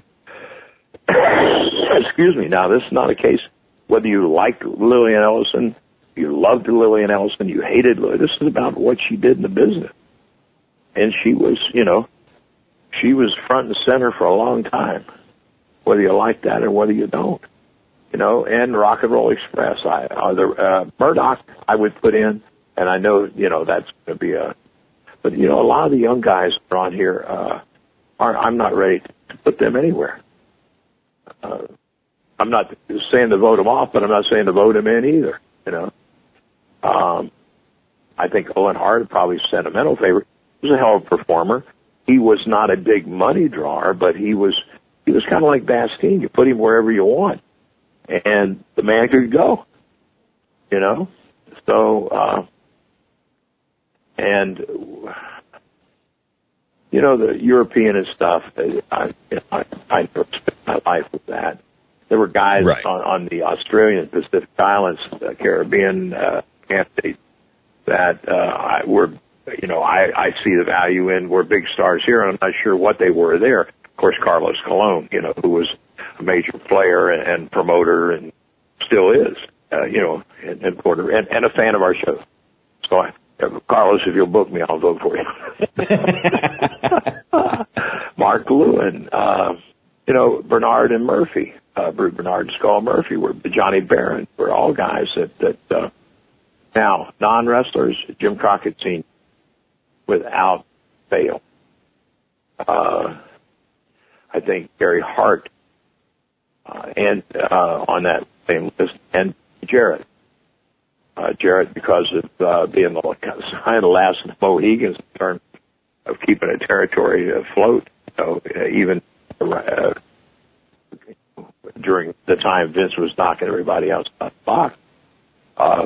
S3: Excuse me. Now, this is not a case whether you liked Lillian Ellison, you loved Lillian Ellison, you hated Lillian. This is about what she did in the business. And she was, you know, she was front and center for a long time, whether you like that or whether you don't. You know, and Rock and Roll Express. I, uh, the, uh, Murdoch, I would put in, and I know, you know, that's going to be a, but, you know, a lot of the young guys that are on here, uh, are, I'm not ready to put them anywhere. Uh, I'm not saying to vote them off, but I'm not saying to vote them in either, you know. Um, I think Owen Hart, probably sentimental favorite, was a hell of a performer. He was not a big money drawer, but he was he was kind of like Bastien. You put him wherever you want, and the man could go. You know, so uh, and you know the European and stuff. I I, I never spent my life with that. There were guys
S2: right.
S3: on, on the Australian Pacific Islands, uh, Caribbean uh, candidates that uh, I were, you know, I, I see the value in. Were big stars here. I'm not sure what they were there. Of course, Carlos Colon, you know, who was a major player and, and promoter and still is, uh, you know, in, in Puerto and, and a fan of our show. So, I, Carlos, if you'll book me, I'll vote for you. Mark Lewin, uh, you know, Bernard and Murphy. Uh, Bernard and Skull Murphy were Johnny Barron were all guys that, that, uh, now non-wrestlers, Jim Crockett Senior without fail. Uh, I think Gary Hart, uh, and, uh, on that same list, and Jarrett. Uh, Jarrett because of, uh, being the kind of the last Mohegans in terms of keeping a territory afloat, you know, even, uh, during the time Vince was knocking everybody else out the box. Uh,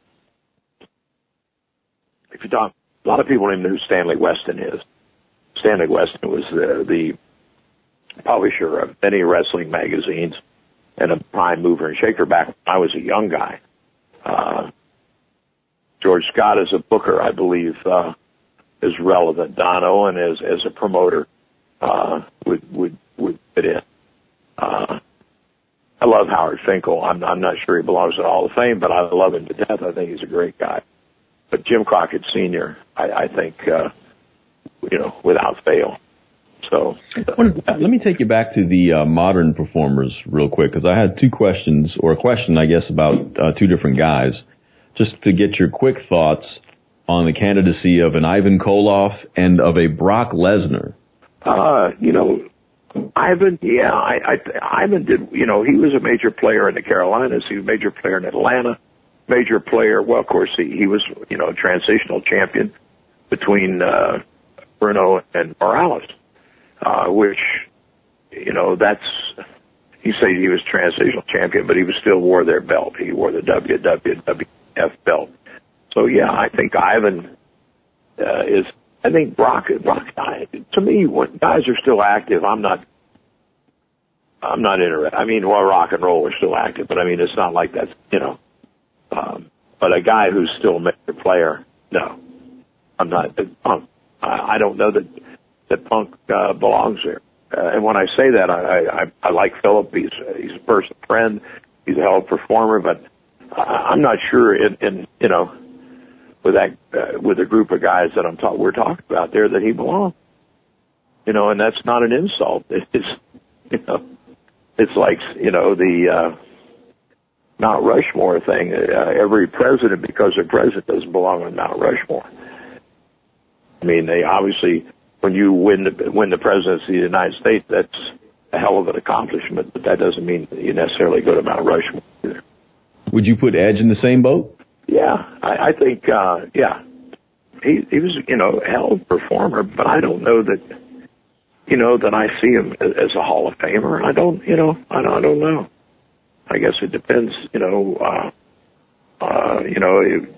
S3: if you talk, a lot of people don't even know who Stanley Weston is. Stanley Weston was the, the publisher of many wrestling magazines and a prime mover and shaker back when I was a young guy. Uh, George Scott as a booker, I believe, uh, is relevant. Don Owen as, as a promoter, uh, would, would, would fit in. Uh, I love Howard Finkel. I'm, I'm not sure he belongs to the Hall of Fame, but I love him to death. I think he's a great guy. But Jim Crockett Senior, I, I think, uh, you know, without fail. So
S2: uh, let me take you back to the uh, modern performers real quick, because I had two questions, or a question, I guess, about uh, two different guys, just to get your quick thoughts on the candidacy of an Ivan Koloff and of a Brock Lesnar.
S3: Uh, you know, Ivan, yeah, I, I, Ivan did, you know, he was a major player in the Carolinas. He was a major player in Atlanta, major player. Well, of course, he, he was, you know, a transitional champion between, uh, Bruno and Morales, uh, which, you know, that's, you say he was transitional champion, but he was still wore their belt. He wore the W W F belt. So, yeah, I think Ivan, uh, is, I think Brock, Brock, to me, when guys are still active, I'm not, I'm not interested. I mean, well, rock and roll are still active, but I mean, it's not like that's, you know, um, but a guy who's still a major player, no, I'm not. Punk, I, I don't know that, that Punk, uh, belongs there. Uh, and when I say that, I, I, I like Philip. He's, he's a personal friend. He's a hell of a performer, but I, I'm not sure in, in, you know, with that, uh, with a group of guys that I'm talking, we're talking about there, that he belongs. You know, and that's not an insult. It's, you know, it's like, you know, the, uh, Mount Rushmore thing. Uh, every president, because a president doesn't belong on Mount Rushmore. I mean, they obviously, when you win the, win the presidency of the United States, that's a hell of an accomplishment, but that doesn't mean that you necessarily go to Mount Rushmore either.
S2: Would you put Edge in the same boat?
S3: Yeah, I, I think, uh, yeah, he, he was, you know, a hell of a performer, but I don't know that, you know, that I see him as a Hall of Famer. I don't, you know, I don't, I don't know. I guess it depends, you know, uh, uh, you know,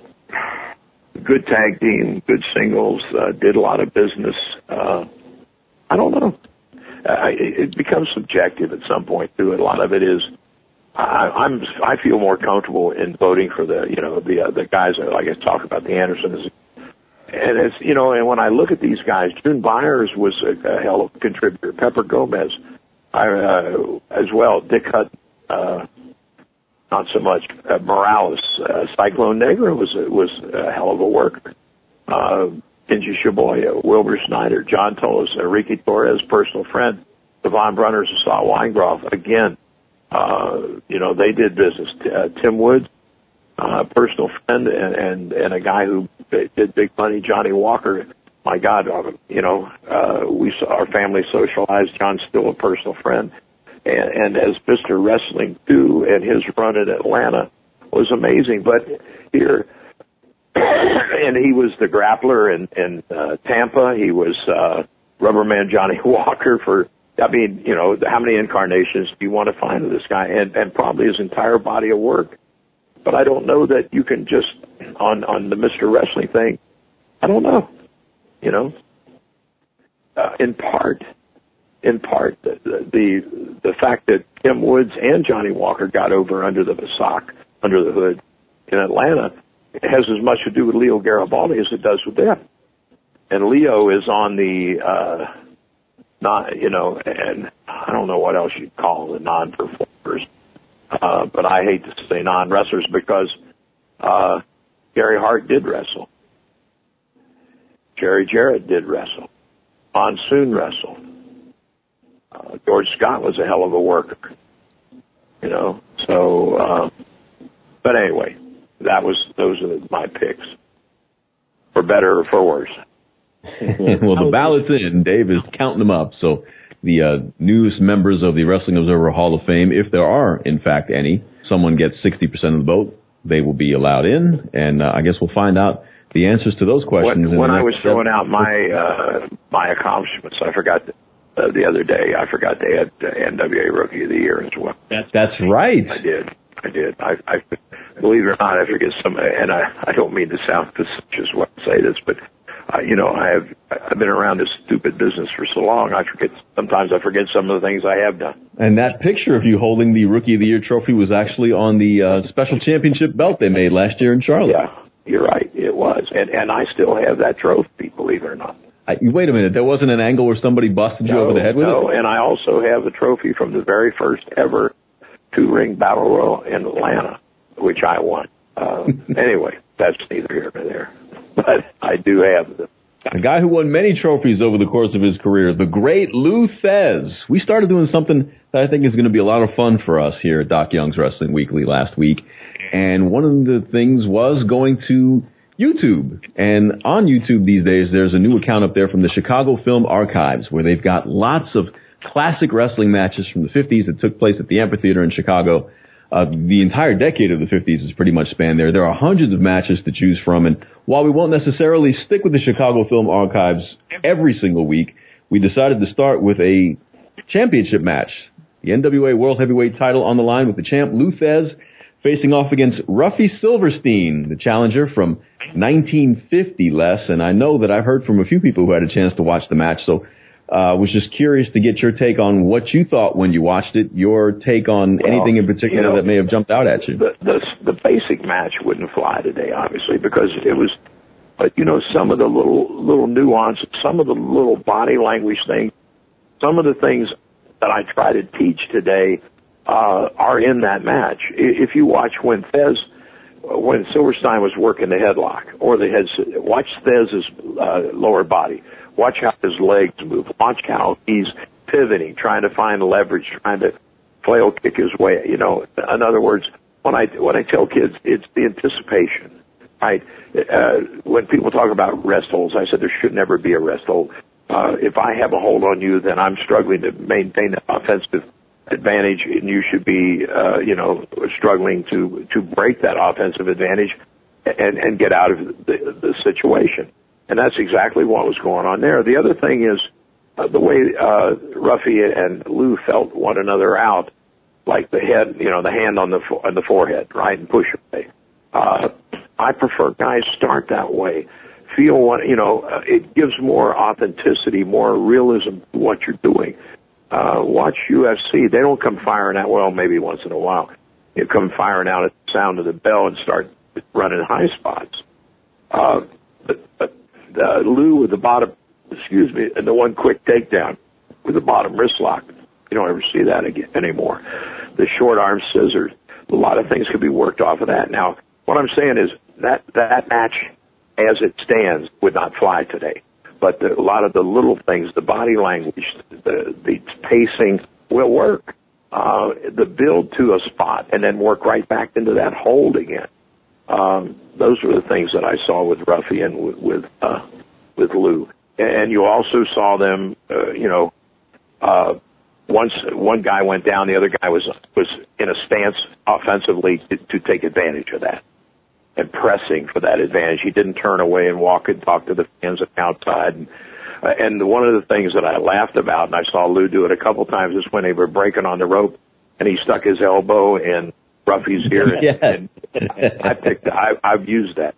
S3: it, good tag team, good singles, uh, did a lot of business. Uh, I don't know. Uh, it, it becomes subjective at some point too. A lot of it is, I, I'm, I feel more comfortable in voting for the, you know, the, uh, the guys that, like I talk about, the Andersons. And it's, you know, and when I look at these guys, June Byers was a, a hell of a contributor. Pepper Gomez, I, uh, as well. Dick Hutton, uh, not so much. Uh, Morales, uh, Cyclone Negro was, was a hell of a worker. Uh, Kenji Shibuya, Wilbur Snyder, John Tolos, Enrique Torres, personal friend, Devon Brunners, and Saul Weingroff, again. Uh, you know, they did business. Uh, Tim Woods, uh, personal friend, and, and, and a guy who did big money, Johnny Walker. My God, you know, uh, we saw our family socialized. John's still a personal friend. And, and as Mister Wrestling too, and his run in Atlanta was amazing. But here, and he was the grappler in, in uh, Tampa. He was uh, Rubberman Johnny Walker for, I mean, you know, how many incarnations do you want to find of this guy? And, and probably his entire body of work. But I don't know that you can just, on, on the Mister Wrestling thing, I don't know, you know. Uh, in part, in part, the, the the fact that Tim Woods and Johnny Walker got over under the sock, under the hood in Atlanta, it has as much to do with Leo Garibaldi as it does with them. And Leo is on the, uh, not, you know, and I don't know what else you'd call the non-performers, uh, but I hate to say non-wrestlers because uh, Gary Hart did wrestle. Jerry Jarrett did wrestle. Monsoon wrestled. Uh, George Scott was a hell of a worker, you know. So, uh, but anyway, that was those are my picks, for better or for worse.
S2: Well, the ballot's in. Dave is counting them up. So the uh, newest members of the Wrestling Observer Hall of Fame, if there are in fact any, someone gets sixty percent of the vote, they will be allowed in, and uh, I guess we'll find out the answers to those questions.
S3: When, when I was throwing out my uh, my accomplishments, I forgot that, uh, the other day. I forgot they had uh, N W A Rookie of the Year as well.
S2: That's that's right.
S3: I did. I did. I, I believe it or not, I forget some. And I, I don't mean to sound facetious when I say this, but uh, you know, I have I've been around this stupid business for so long. I forget sometimes. I forget some of the things I have done.
S2: And that picture of you holding the Rookie of the Year trophy was actually on the uh, special championship belt they made last year in Charlotte.
S3: Yeah. You're right, it was. And and I still have that trophy, believe it or not.
S2: I, wait a minute, there wasn't an angle where somebody busted you
S3: no,
S2: over the head with
S3: no,
S2: it? No,
S3: and I also have the trophy from the very first ever two-ring battle royal in Atlanta, which I won. Uh, anyway, that's neither here nor there. But I do have the...
S2: A guy who won many trophies over the course of his career, the great Lou Thesz. We started doing something that I think is going to be a lot of fun for us here at Doc Young's Wrestling Weekly last week. And one of the things was going to YouTube. And on YouTube these days, there's a new account up there from the Chicago Film Archives, where they've got lots of classic wrestling matches from the fifties that took place at the Amphitheater in Chicago. Uh, the entire decade of the fifties is pretty much spanned there. There are hundreds of matches to choose from. And while we won't necessarily stick with the Chicago Film Archives every single week, we decided to start with a championship match. The N W A World Heavyweight title on the line with the champ Lou Thesz, facing off against Ruffy Silverstein, the challenger from nineteen fifty, Les. And I know that I've heard from a few people who had a chance to watch the match, so I uh, was just curious to get your take on what you thought when you watched it, your take on well, anything in particular you know, that may have jumped out at you.
S3: The, the, the basic match wouldn't fly today, obviously, because it was, but you know, some of the little, little nuances, some of the little body language things, some of the things that I try to teach today Uh, are in that match. If you watch when Thesz, when Silverstein was working the headlock or the head, watch Thesz's uh, lower body. Watch how his legs move. Watch how he's pivoting, trying to find leverage, trying to flail kick his way. You know, in other words, when I when I tell kids, it's the anticipation, right? Uh, when people talk about rest holds, I said there should never be a rest hold. Uh, if I have a hold on you, then I'm struggling to maintain the offensive advantage, and you should be, uh, you know, struggling to to break that offensive advantage and and get out of the, the situation. And that's exactly what was going on there. The other thing is uh, the way uh, Ruffy and Lou felt one another out, like the head, you know, the hand on the on the forehead, right, and push away. Uh, I prefer guys start that way. Feel what, you know, uh, it gives more authenticity, more realism to what you're doing. Uh, watch U F C. They don't come firing out, well, maybe once in a while. You come firing out at the sound of the bell and start running high spots. Uh, but, but uh, Lou with the bottom, excuse me, and the one quick takedown with the bottom wrist lock. You don't ever see that again anymore. The short arm scissors. A lot of things could be worked off of that. Now, what I'm saying is that that match, as it stands, would not fly today. But the, a lot of the little things, the body language, the, the pacing will work. Uh, the build to a spot and then work right back into that hold again. Um, those were the things that I saw with Ruffy and with with, uh, with Lou. And you also saw them, uh, you know, uh, once one guy went down, the other guy was was in a stance offensively to, to take advantage of that and pressing for that advantage. He didn't turn away and walk and talk to the fans outside. And, uh, and one of the things that I laughed about, and I saw Lou do it a couple times, is when they were breaking on the rope and he stuck his elbow in Ruffy's ear.
S2: Yes.
S3: And, and I picked, I, I've used that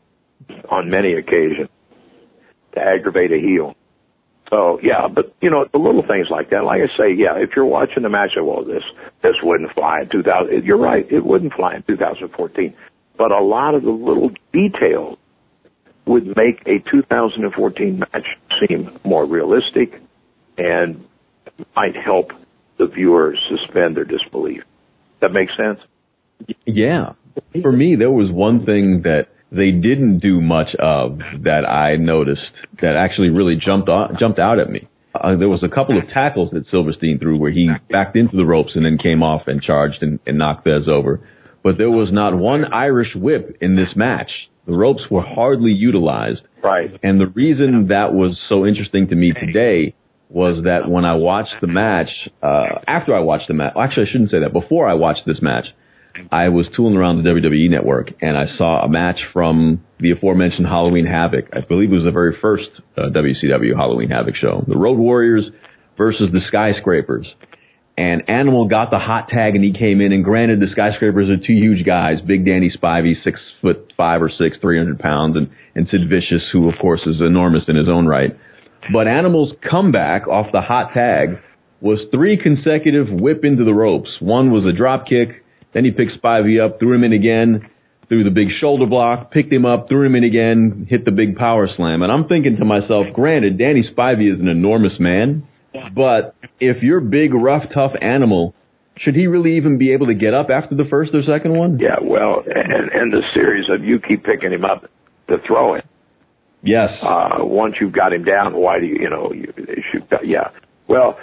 S3: on many occasions to aggravate a heel. So, yeah, but, you know, the little things like that, like I say, yeah, if you're watching the match, well, this this wouldn't fly in two thousand. You're right, it wouldn't fly in two thousand fourteen. But a lot of the little details would make a two thousand fourteen match seem more realistic and might help the viewers suspend their disbelief. That makes sense?
S2: Yeah. For me, there was one thing that they didn't do much of that I noticed that actually really jumped on, jumped out at me. Uh, there was a couple of tackles that Silverstein threw where he backed into the ropes and then came off and charged and, and knocked Bez over. But there was not one Irish whip in this match. The ropes were hardly utilized.
S3: Right.
S2: And the reason that was so interesting to me today was that when I watched the match, uh, after I watched the match, actually I shouldn't say that, before I watched this match, I was tooling around the W W E Network, and I saw a match from the aforementioned Halloween Havoc. I believe it was the very first uh, W C W Halloween Havoc show. The Road Warriors versus the Skyscrapers. And Animal got the hot tag, and he came in, and granted, the Skyscrapers are two huge guys. Big Danny Spivey, six foot five or six, three hundred pounds, and, and Sid Vicious, who, of course, is enormous in his own right. But Animal's comeback off the hot tag was three consecutive whip into the ropes. One was a drop kick. Then he picked Spivey up, threw him in again, threw the big shoulder block, picked him up, threw him in again, hit the big power slam. And I'm thinking to myself, granted, Danny Spivey is an enormous man, but if you're big, rough, tough Animal, should he really even be able to get up after the first or second one?
S3: Yeah, well, and, and the series of you keep picking him up to throw it.
S2: Yes.
S3: Uh, once you've got him down, why do you, you know, you, you should, yeah. Well,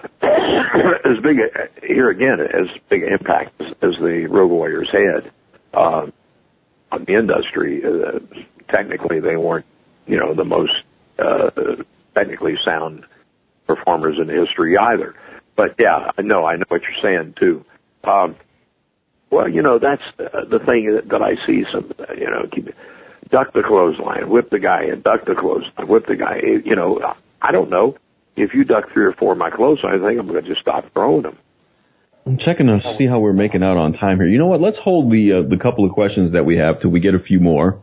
S3: as big a, here again, as big an impact as, as the Road Warriors had uh, on the industry, uh, technically they weren't, you know, the most uh, technically sound performers in history either. But yeah, I know, I know what you're saying too. Um, well, you know, that's uh, the thing that, that I see. Some, uh, you know, keep, duck the clothesline, whip the guy in, duck the clothesline, whip the guy. You know, I don't know. If you duck three or four of my clothesline, I think I'm going to just stop throwing them.
S2: I'm checking to see how we're making out on time here. You know what? Let's hold the uh, the couple of questions that we have till we get a few more,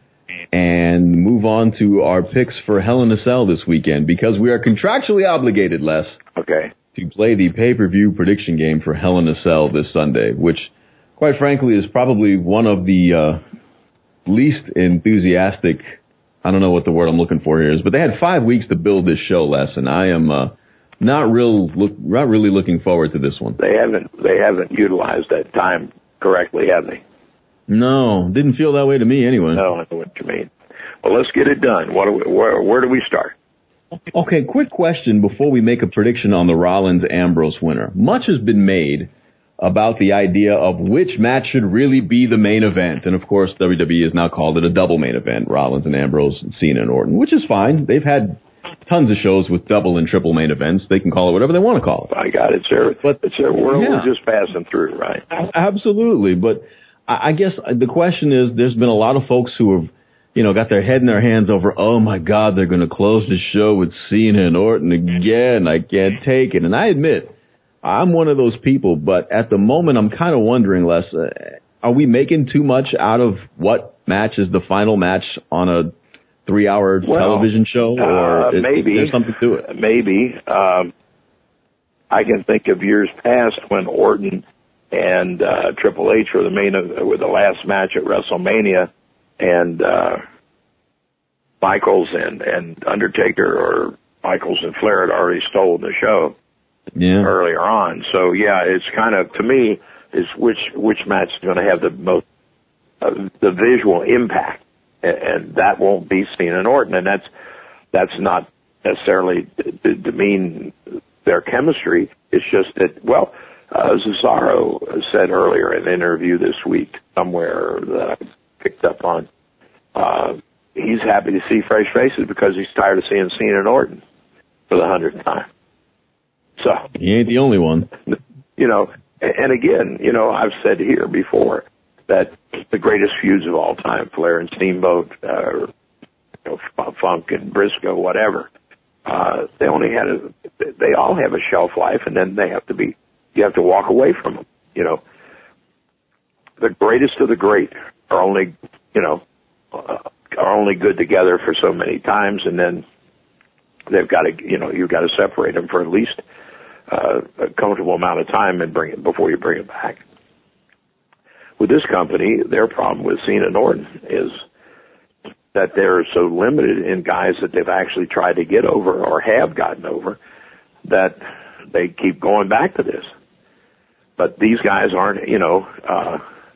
S2: and move on to our picks for Hell in a Cell this weekend, because we are contractually obligated, Les,
S3: okay,
S2: to play the pay-per-view prediction game for Hell in a Cell this Sunday, which, quite frankly, is probably one of the uh, least enthusiastic. I don't know what the word I'm looking for here is, but they had five weeks to build this show, Les, and I am uh, not real, look, not really looking forward to this one.
S3: They haven't, they haven't utilized that time correctly, have they?
S2: No, didn't feel that way to me anyway.
S3: No, I know what you mean. Well, let's get it done. What do we, where, where do we start?
S2: Okay, quick question before we make a prediction on the Rollins-Ambrose winner. Much has been made about the idea of which match should really be the main event. And, of course, W W E has now called it a double main event, Rollins and Ambrose, and Cena and Orton, which is fine. They've had tons of shows with double and triple main events. They can call it whatever they want to call it.
S3: I got it, sir. But it's a world yeah. we're just passing through, right?
S2: Absolutely. But I guess the question is, there's been a lot of folks who have, you know, got their head in their hands over, oh, my God, they're going to close the show with Cena and Orton again. I can't take it. And I admit, I'm one of those people, but at the moment, I'm kind of wondering, Les, uh, are we making too much out of what match is the final match on a three-hour well, television show? Or
S3: uh,
S2: is,
S3: maybe.
S2: is there something to it?
S3: Maybe. Um, I can think of years past when Orton and uh, Triple H were the main, uh, were the last match at WrestleMania, and uh, Michaels and, and Undertaker, or Michaels and Flair, had already stolen the show. Yeah. Earlier on. So, yeah, it's kind of, to me, is which which match is going to have the most, uh, the visual impact. And, and that won't be Cena and Orton. And that's, that's not necessarily to demean their chemistry. It's just that, well, uh, Cesaro said earlier in an interview this week, somewhere that I picked up on, uh, he's happy to see fresh faces because he's tired of seeing Cena and Orton for the hundredth time. So
S2: he ain't the only one.
S3: You know, and again, you know, I've said here before that the greatest feuds of all time, Flair and Steamboat, uh, you know, Funk and Briscoe, whatever, uh, they only had a, they all have a shelf life, and then they have to be, you have to walk away from them. You know, the greatest of the great are only, you know, uh, are only good together for so many times, and then they've got to, you know, you've got to separate them for at least uh, a comfortable amount of time and bring it before you bring it back. With this company, their problem with Cena and Orton is that they're so limited in guys that they've actually tried to get over or have gotten over that they keep going back to this. But these guys aren't, you know, uh,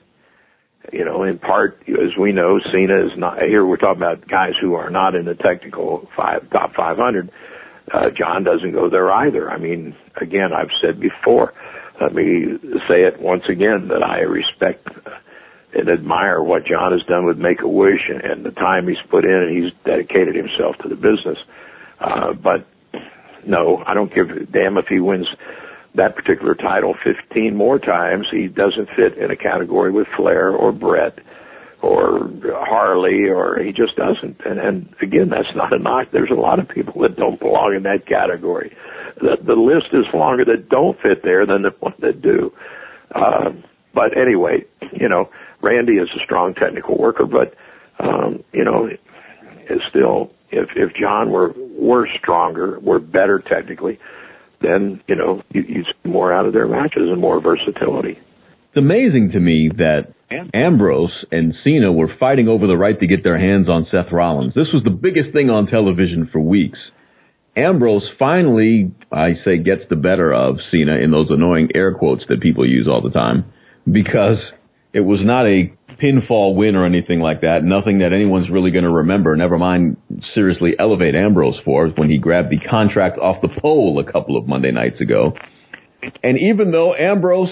S3: you know, in part, as we know, Cena is not, here we're talking about guys who are not in the technical five, top five hundred. Uh, John doesn't go there either. I mean, again, I've said before, let me say it once again, that I respect and admire what John has done with Make-A-Wish and, and the time he's put in, and he's dedicated himself to the business. Uh, but no, I don't give a damn if he wins that particular title fifteen more times. He doesn't fit in a category with Flair or Brett or Harley, or he just doesn't. And, and again, that's not a knock. There's a lot of people that don't belong in that category. The, the list is longer that don't fit there than the ones that do. Uh, but anyway, you know, Randy is a strong technical worker, but, um, you know, is still, if, if John were, were stronger, were better technically, then, you know, you, you see more out of their matches and more versatility.
S2: It's amazing to me that Ambrose and Cena were fighting over the right to get their hands on Seth Rollins. This was the biggest thing on television for weeks. Ambrose finally, I say, gets the better of Cena in those annoying air quotes that people use all the time, because it was not a pinfall win or anything like that, nothing that anyone's really going to remember, never mind seriously elevate Ambrose for when he grabbed the contract off the pole a couple of Monday nights ago. And even though Ambrose,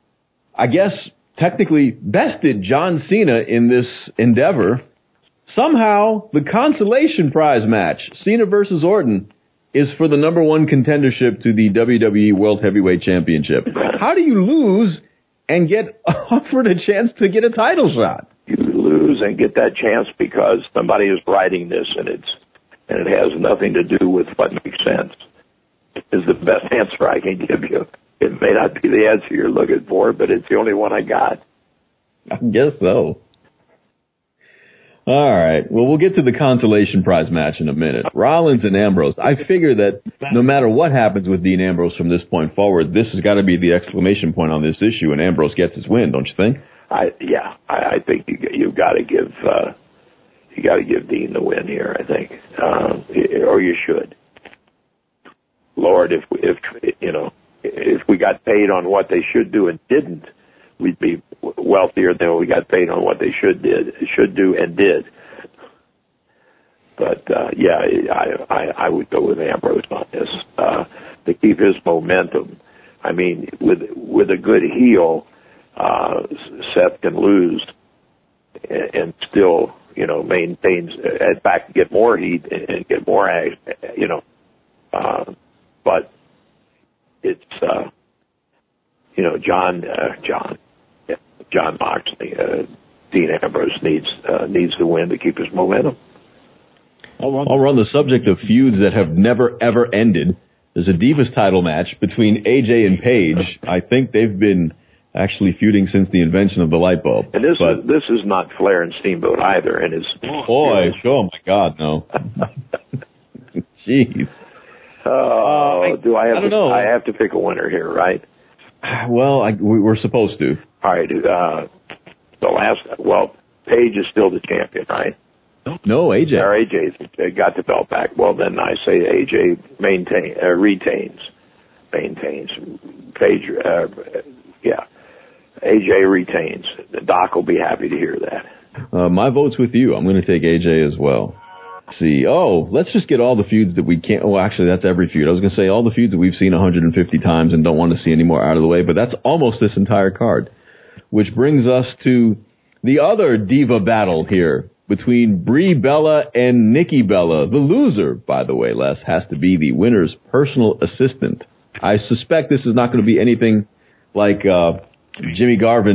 S2: I guess, technically bested John Cena in this endeavor, somehow the consolation prize match, Cena versus Orton, is for the number one contendership to the W W E World Heavyweight Championship. How do you lose and get offered a chance to get a title shot?
S3: You lose and get that chance because somebody is writing this, and it's and it has nothing to do with what makes sense. Is the best answer I can give you. It may not be the answer you're looking for, but it's the only one I got.
S2: I guess so. All right. Well, we'll get to the consolation prize match in a minute. Rollins and Ambrose. I figure that no matter what happens with Dean Ambrose from this point forward, this has got to be the exclamation point on this issue, and Ambrose gets his win, don't you think?
S3: I yeah, I, I think you you've got to give uh, you got to give Dean the win here. I think, uh, or you should. Lord, if if you know if we got paid on what they should do and didn't, we'd be wealthier than we got paid on what they should did should do and did. But uh, yeah, I, I I would go with Ambrose on this uh, to keep his momentum. I mean, with with a good heel, uh, Seth can lose and, and still, you know, maintains, in fact, get more heat and get more, you know. Uh, but it's, uh, you know, John, uh, John, yeah, John Moxley, uh, Dean Ambrose needs uh, needs to win to keep his momentum.
S2: While we're on the subject of feuds that have never, ever ended, there's a Divas title match between A J and Paige. I think they've been actually feuding since the invention of the light bulb.
S3: And this
S2: but,
S3: is this is not Flair and Steamboat either. And his
S2: boy, oh my God, no. Jeez.
S3: Oh, uh, do I have
S2: I don't
S3: to?
S2: know.
S3: I have to pick a winner here, right?
S2: Well, I, we, we're supposed to.
S3: All right. Uh, the last. Well, Paige is still the champion, right?
S2: No, A J.
S3: Or A J got the belt back. Well, then I say A J maintain uh, retains, maintains. Paige, uh, yeah. A J retains. Doc will be happy to hear that.
S2: Uh, my vote's with you. I'm going to take A J as well. Let's see. Oh, let's just get all the feuds that we can't. Well, actually, that's every feud. I was going to say all the feuds that we've seen one hundred fifty times and don't want to see any more out of the way, but that's almost this entire card. Which brings us to the other diva battle here between Brie Bella and Nikki Bella. The loser, by the way, Les, has to be the winner's personal assistant. I suspect this is not going to be anything like uh, Jimmy Garvin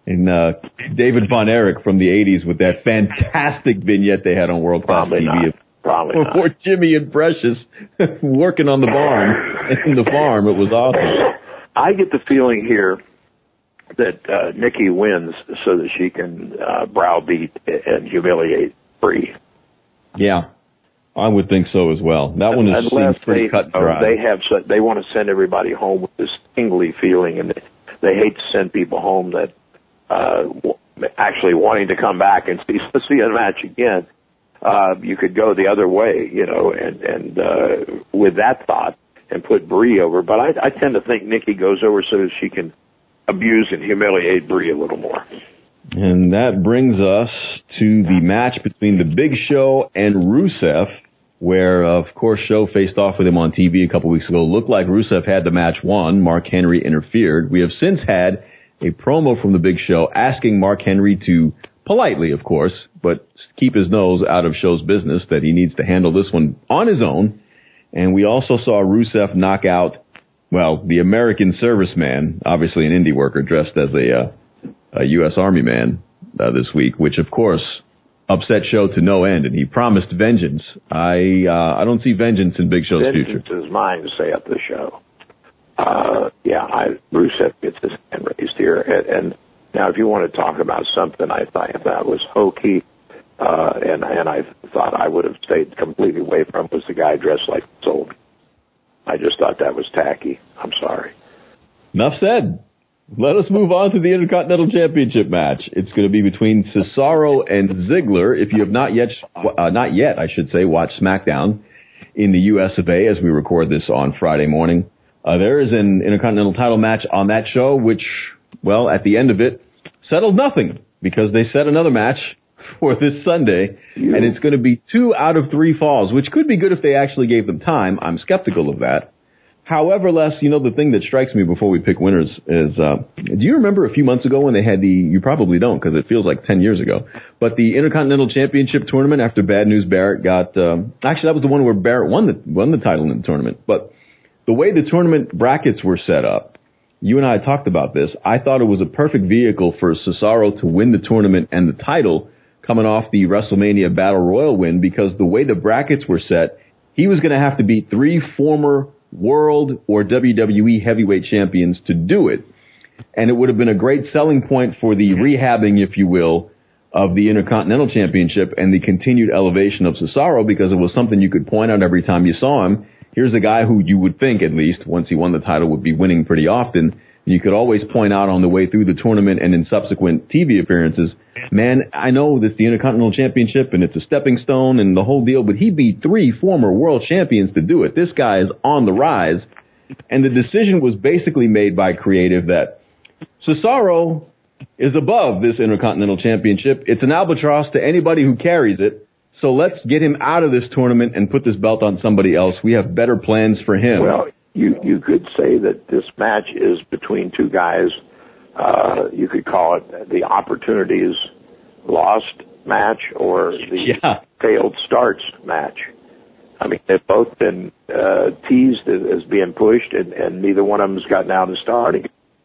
S2: And uh, David Von Erich from the eighties with that fantastic vignette they had on World Class
S3: Probably
S2: T V.
S3: Not. Probably
S2: Before
S3: not.
S2: Jimmy and Precious working on the barn in the farm. It was awesome.
S3: I get the feeling here that uh, Nikki wins so that she can uh, browbeat and humiliate Brie.
S2: Yeah, I would think so as well. That one is
S3: Unless
S2: seems pretty
S3: they,
S2: cut and
S3: uh,
S2: dry.
S3: they have, they want to send everybody home with this tingly feeling, and they, they hate to send people home that uh, w- actually wanting to come back and see see a match again. Uh, you could go the other way, you know, and and uh, with that thought and put Brie over. But I, I tend to think Nikki goes over so that she can abuse and humiliate Brie a little more.
S2: And that brings us to the match between the Big Show and Rusev, where, of course, Show faced off with him on T V a couple weeks ago. Looked like Rusev had the match won. Mark Henry interfered. We have since had a promo from the Big Show asking Mark Henry to, politely, of course, but keep his nose out of Show's business, that he needs to handle this one on his own. And we also saw Rusev knock out, well, the American serviceman, obviously an indie worker dressed as a, uh, a U S Army man uh, this week, which, of course, upset Show to no end, and he promised vengeance. I uh, I don't see vengeance in Big Show's
S3: vengeance
S2: future.
S3: Is mine to say at the show. Uh, yeah, I, Rusev gets his hand raised here. And, and now, if you want to talk about something I thought that was hokey, uh, and and I thought I would have stayed completely away from, was the guy dressed like a soldier. I just thought that was tacky. I'm sorry.
S2: Enough said. Let us move on to the Intercontinental Championship match. It's going to be between Cesaro and Ziggler. If you have not yet, uh, not yet, I should say, watched SmackDown in the U S of A as we record this on Friday morning, uh, there is an Intercontinental title match on that show, which, well, at the end of it, settled nothing because they set another match for this Sunday, and it's going to be two out of three falls, which could be good if they actually gave them time. I'm skeptical of that. However, Les, you know, the thing that strikes me before we pick winners is, uh, do you remember a few months ago when they had the, you probably don't because it feels like ten years ago, but the Intercontinental Championship tournament after Bad News Barrett got, um, actually that was the one where Barrett won the, won the title in the tournament. But the way the tournament brackets were set up, you and I talked about this, I thought it was a perfect vehicle for Cesaro to win the tournament and the title coming off the WrestleMania Battle Royal win, because the way the brackets were set, he was going to have to beat three former World or W W E heavyweight champions to do it. And it would have been a great selling point for the rehabbing, if you will, of the Intercontinental Championship and the continued elevation of Cesaro, because it was something you could point out every time you saw him. Here's a guy who you would think, at least, once he won the title, would be winning pretty often. You could always point out on the way through the tournament and in subsequent T V appearances, man, I know this is the Intercontinental Championship and it's a stepping stone and the whole deal, but he beat three former world champions to do it. This guy is on the rise. And the decision was basically made by creative that Cesaro is above this Intercontinental Championship. It's an albatross to anybody who carries it. So let's get him out of this tournament and put this belt on somebody else. We have better plans for him.
S3: Well, you, you could say that this match is between two guys. Uh, you could call it the opportunities lost match or the
S2: yeah.
S3: failed starts match. I mean, they've both been uh, teased as, as being pushed, and, and neither one of them has gotten out of starting.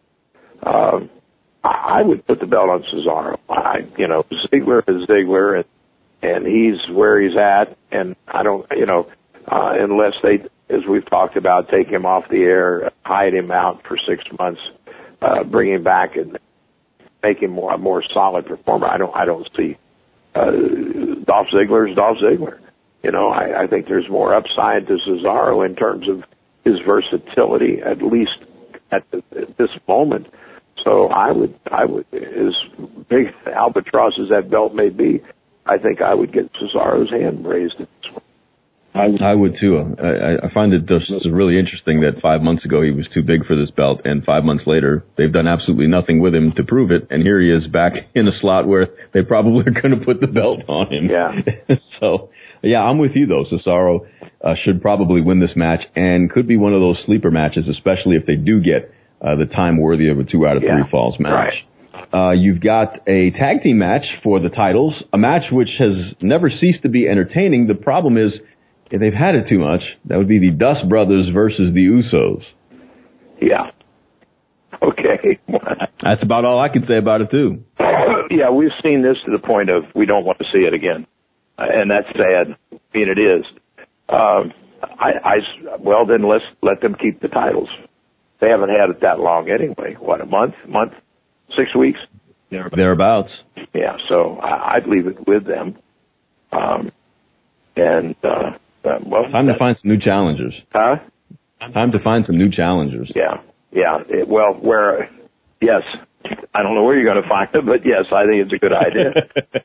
S3: Um, I, I would put the belt on Cesaro. I, you know, Ziggler is Ziggler, and, and he's where he's at, and I don't, you know, uh, unless they, as we've talked about, take him off the air, hide him out for six months, uh, bring him back and make him more, a more solid performer. I don't, I don't see, uh, Dolph Ziggler's Dolph Ziggler. You know, I, I think there's more upside to Cesaro in terms of his versatility, at least at, the, at this moment. So I would, I would, as big albatross as that belt may be, I think I would get Cesaro's hand raised in this one.
S2: I would, I would too. I, I find it just really interesting that five months ago he was too big for this belt, and five months later they've done absolutely nothing with him to prove it, and here he is back in a slot where they probably are going to put the belt on him.
S3: Yeah.
S2: So, yeah, I'm with you though. Cesaro uh, should probably win this match, and could be one of those sleeper matches, especially if they do get uh, the time worthy of a two out of
S3: yeah.
S2: three falls match.
S3: Right.
S2: Uh, you've got a tag team match for the titles, a match which has never ceased to be entertaining. The problem is, if they've had it too much, that would be the Dust Brothers versus the Usos.
S3: Yeah. Okay.
S2: That's about all I can say about it, too.
S3: Yeah, we've seen this to the point of we don't want to see it again. Uh, and that's sad. I mean, it is. Um, I, I, well, then let's let them keep the titles. They haven't had it that long anyway. What, a month? Month? Six weeks?
S2: Thereabouts.
S3: Yeah, so I, I'd leave it with them. Um, and, uh, uh, well.
S2: Time to find some new challengers.
S3: Huh?
S2: Time to find some new challengers.
S3: Yeah, yeah. It, well, where, yes. I don't know where you're going to find them, but yes, I think it's a good idea.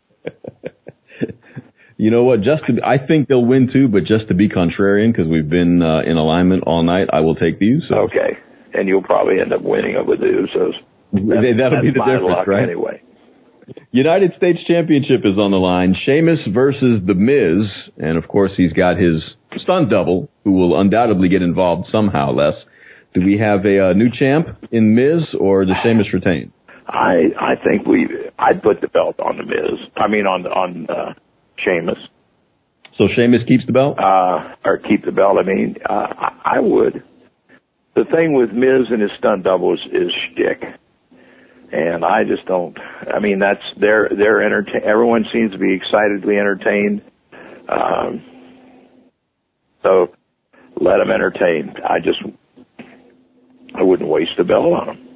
S2: You know what? Just to, I think they'll win too, but just to be contrarian, because we've been uh, in alignment all night, I will take the Usos.
S3: Okay, and you'll probably end up winning over the Usos.
S2: That's, That'll be the difference, right?
S3: Anyway.
S2: United States Championship is on the line. Sheamus versus The Miz, and of course he's got his stunt double, who will undoubtedly get involved somehow. Les, do we have a uh, new champ in Miz, or does Sheamus retain?
S3: I I think we I'd put the belt on the Miz. I mean on on. Uh, Sheamus.
S2: So Sheamus keeps the belt?
S3: Uh, or keep the belt. I mean, uh, I, I would. The thing with Miz and his stunt doubles is shtick. And I just don't, I mean, that's, they're, they're entertain, everyone seems to be excitedly entertained. Um, so let them entertain. I just, I wouldn't waste the belt on them.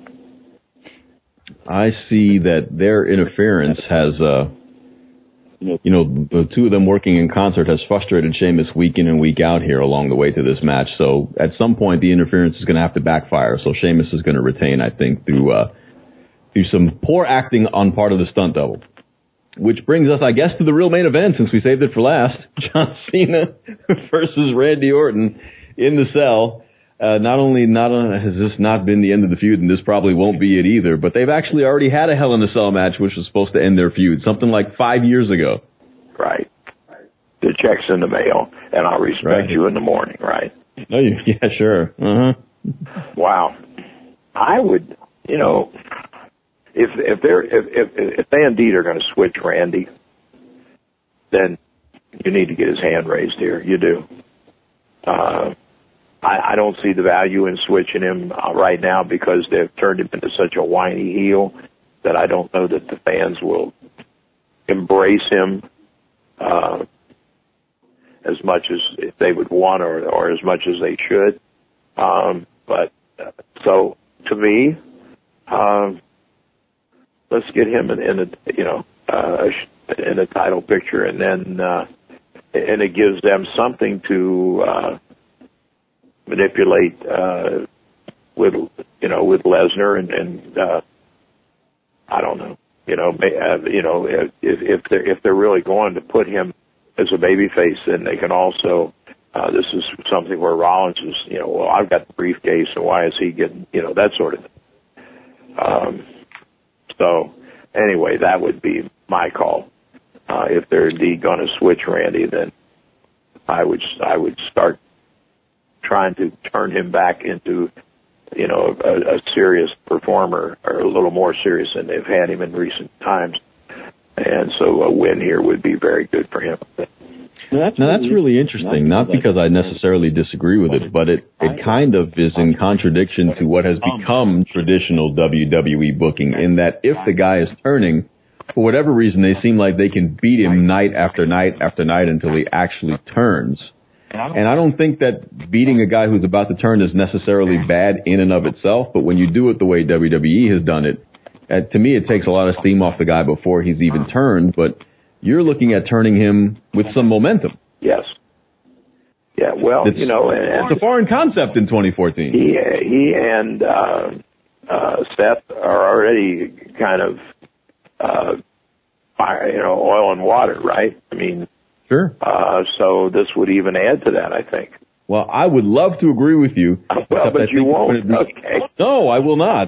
S2: I see that their interference has, uh, you know, the two of them working in concert has frustrated Sheamus week in and week out here along the way to this match. So at some point, the interference is going to have to backfire. So Sheamus is going to retain, I think, through uh, through some poor acting on part of the stunt double. Which brings us, I guess, to the real main event, since we saved it for last. John Cena versus Randy Orton in the cell. Uh, not only not uh, has this not been the end of the feud, and this probably won't be it either, but they've actually already had a Hell in a Cell match, which was supposed to end their feud, something like five years ago.
S3: Right. The check's in the mail, and I'll respect right. you in the morning, right?
S2: No, you, yeah, sure. Uh-huh.
S3: Wow. I would, you know, if if they're if if, if they indeed are going to switch Randy, then you need to get his hand raised here. You do. Uh, I, I don't see the value in switching him uh, right now because they've turned him into such a whiny heel that I don't know that the fans will embrace him uh, as much as they would want or, or as much as they should. Um, but uh, so to me, um, let's get him in, in a you know uh, in a title picture, and then uh, and it gives them something to. Uh, manipulate uh, with you know with Lesnar and, and uh, I don't know you know may, uh, you know if if they're if they're really going to put him as a babyface, then they can also uh, this is something where Rollins is you know well I've got the briefcase and why is he getting you know that sort of thing. Um, so anyway, that would be my call. Uh, if they're indeed going to switch Randy, then I would I would start trying to turn him back into, you know, a, a serious performer, or a little more serious than they've had him in recent times. And so a win here would be very good for him.
S2: Now that's, now that's really interesting, not because I necessarily disagree with it, but it, it kind of is in contradiction to what has become traditional W W E booking, in that if the guy is turning, for whatever reason, they seem like they can beat him night after night after night until he actually turns. And I don't think that beating a guy who's about to turn is necessarily bad in and of itself, but when you do it the way W W E has done it, uh, to me it takes a lot of steam off the guy before he's even turned, but you're looking at turning him with some momentum.
S3: Yes. Yeah, well, it's, you know... And,
S2: it's a foreign concept in twenty fourteen.
S3: He, he and uh, uh, Seth are already kind of, uh, fire, you know, oil and water, right? I mean...
S2: Sure.
S3: Uh, so this would even add to that, I think.
S2: Well, I would love to agree with you.
S3: Well, but you won't. Be... Okay.
S2: No, I will not.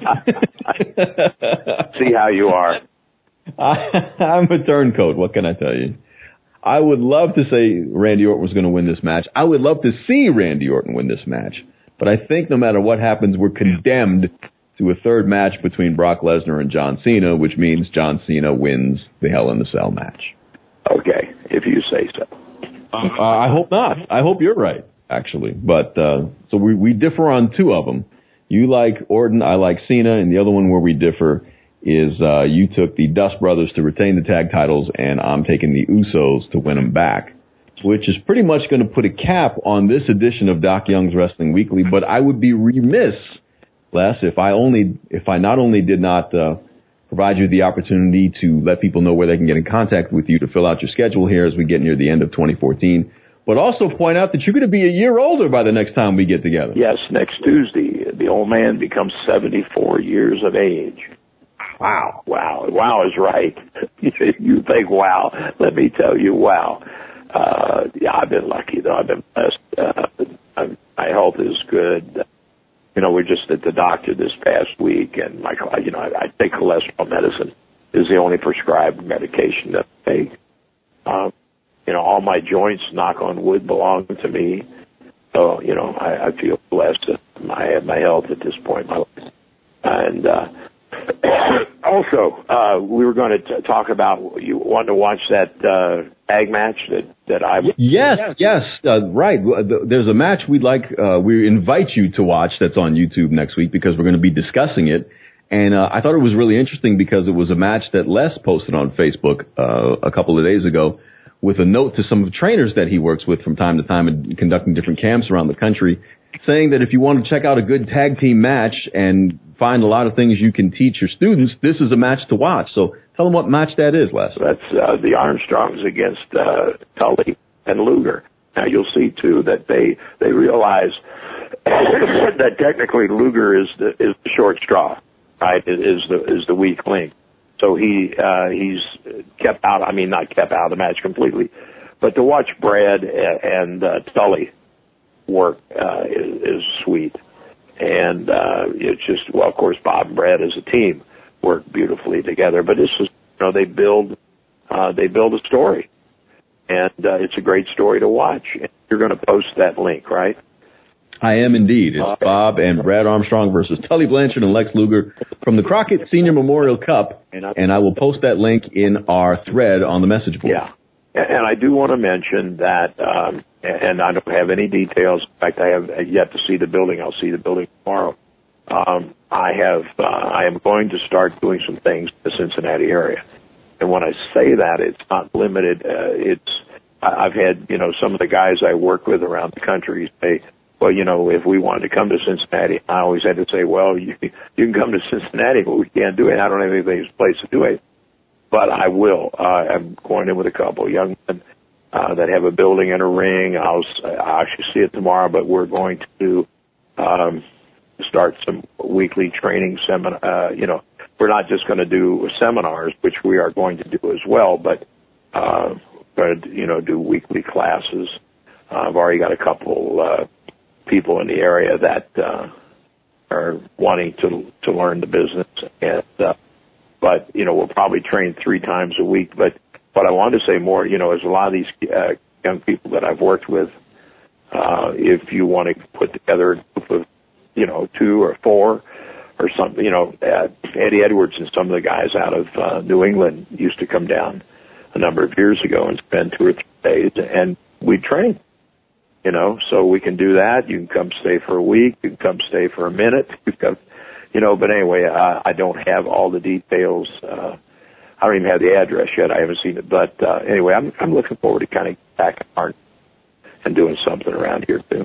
S3: See how you are.
S2: I, I'm a turncoat. What can I tell you? I would love to say Randy Orton was going to win this match. I would love to see Randy Orton win this match. But I think no matter what happens, we're condemned to a third match between Brock Lesnar and John Cena, which means John Cena wins the Hell in a Cell match.
S3: Okay, if you say so.
S2: Uh, I hope not. I hope you're right, actually. But uh, so we, we differ on two of them. You like Orton, I like Cena, and the other one where we differ is uh, you took the Dust Brothers to retain the tag titles, and I'm taking the Usos to win them back, which is pretty much going to put a cap on this edition of Doc Young's Wrestling Weekly. But I would be remiss, Les, if I only, if I not only did not uh, provide you the opportunity to let people know where they can get in contact with you to fill out your schedule here as we get near the end of twenty fourteen, but also point out that you're going to be a year older by the next time we get together.
S3: Yes, next Tuesday, the old man becomes seventy-four years of age. Wow. Wow. Wow is right. You think, wow. Let me tell you, wow. Uh, yeah, I've been lucky, though. I've been blessed. Uh, I'm, my health is good. You know, we're just at the doctor this past week, and my, you know, I, I take cholesterol medicine. Is the only prescribed medication that I take. Um, you know, all my joints, knock on wood, belong to me. So, you know, I, I feel blessed that I have my health at this point in my life. And, uh, also, uh, we were going to t- talk about, you wanted to watch that uh, tag match that, that I...
S2: Yes, yes, uh, right. There's a match we'd like, uh, we invite you to watch that's on YouTube next week because we're going to be discussing it. And uh, I thought it was really interesting because it was a match that Les posted on Facebook uh, a couple of days ago with a note to some of the trainers that he works with from time to time and conducting different camps around the country, saying that if you want to check out a good tag team match and find a lot of things you can teach your students, this is a match to watch. So tell them what match that is, Les.
S3: That's uh, the Armstrongs against uh, Tully and Luger. Now you'll see too that they they realize that technically Luger is the is the short straw, right? Is the is the weak link. So he uh, he's kept out. I mean, not kept out of the match completely, but to watch Brad and uh, Tully work uh, is, is sweet. And uh, it's just, well, of course, Bob and Brad as a team work beautifully together. But this is, you know, they build, uh, they build a story, and uh, it's a great story to watch. And you're going to post that link, right?
S2: I am indeed. It's okay. Bob and Brad Armstrong versus Tully Blanchard and Lex Luger from the Crockett Senior Memorial Cup, and I will post that link in our thread on the message board.
S3: Yeah. And I do want to mention that, um, and I don't have any details. In fact, I have yet to see the building. I'll see the building tomorrow. Um, I have, uh, I am going to start doing some things in the Cincinnati area. And when I say that, it's not limited. Uh, it's, I've had, you know, some of the guys I work with around the country say, well, you know, if we wanted to come to Cincinnati, I always had to say, well, you, you can come to Cincinnati, but we can't do it. I don't have any place to do it. But I will. Uh, I'm going in with a couple of young men uh, that have a building and a ring. I'll, I'll actually see it tomorrow, but we're going to um, start some weekly training seminar. Uh, you know, we're not just going to do seminars, which we are going to do as well, but uh, we're going to, you know, do weekly classes. Uh, I've already got a couple uh, people in the area that uh, are wanting to to learn the business, and uh, but, you know, we'll probably train three times a week. But what I wanted to say more, you know, is a lot of these uh, young people that I've worked with, uh, if you want to put together a group of, you know, two or four or something, you know, uh, Eddie Edwards and some of the guys out of uh, New England used to come down a number of years ago and spend two or three days, and we'd train, you know, so we can do that. You can come stay for a week. You can come stay for a minute. You can come, You know, but anyway, uh, I don't have all the details. Uh, I don't even have the address yet. I haven't seen it. But uh, anyway, I'm I'm looking forward to kind of back on and doing something around here too.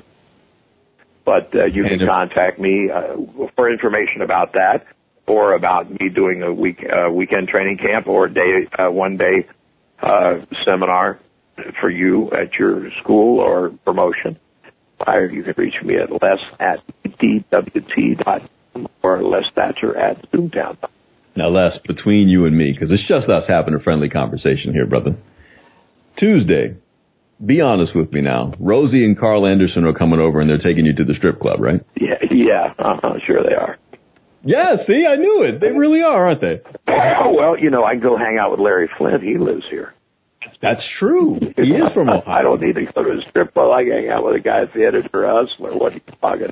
S3: But uh, you can contact me uh, for information about that, or about me doing a week uh, weekend training camp or a day uh, one day uh, seminar for you at your school or promotion. Or you can reach me at les at d w t dot com or Les Thatcher at Zoomtown.
S2: Now, Les, between you and me, because it's just us having a friendly conversation here, brother. Tuesday, be honest with me now. Rosie and Carl Anderson are coming over and they're taking you to the strip club, right?
S3: Yeah, yeah, uh-huh, sure they are.
S2: Yeah, see, I knew it. They really are, aren't they?
S3: Oh, well, you know, I can go hang out with Larry Flint. He lives here.
S2: That's true. He is from Ohio.
S3: I don't need to go to a strip club. I can hang out with a guy at the Editor Hustler. What are you talking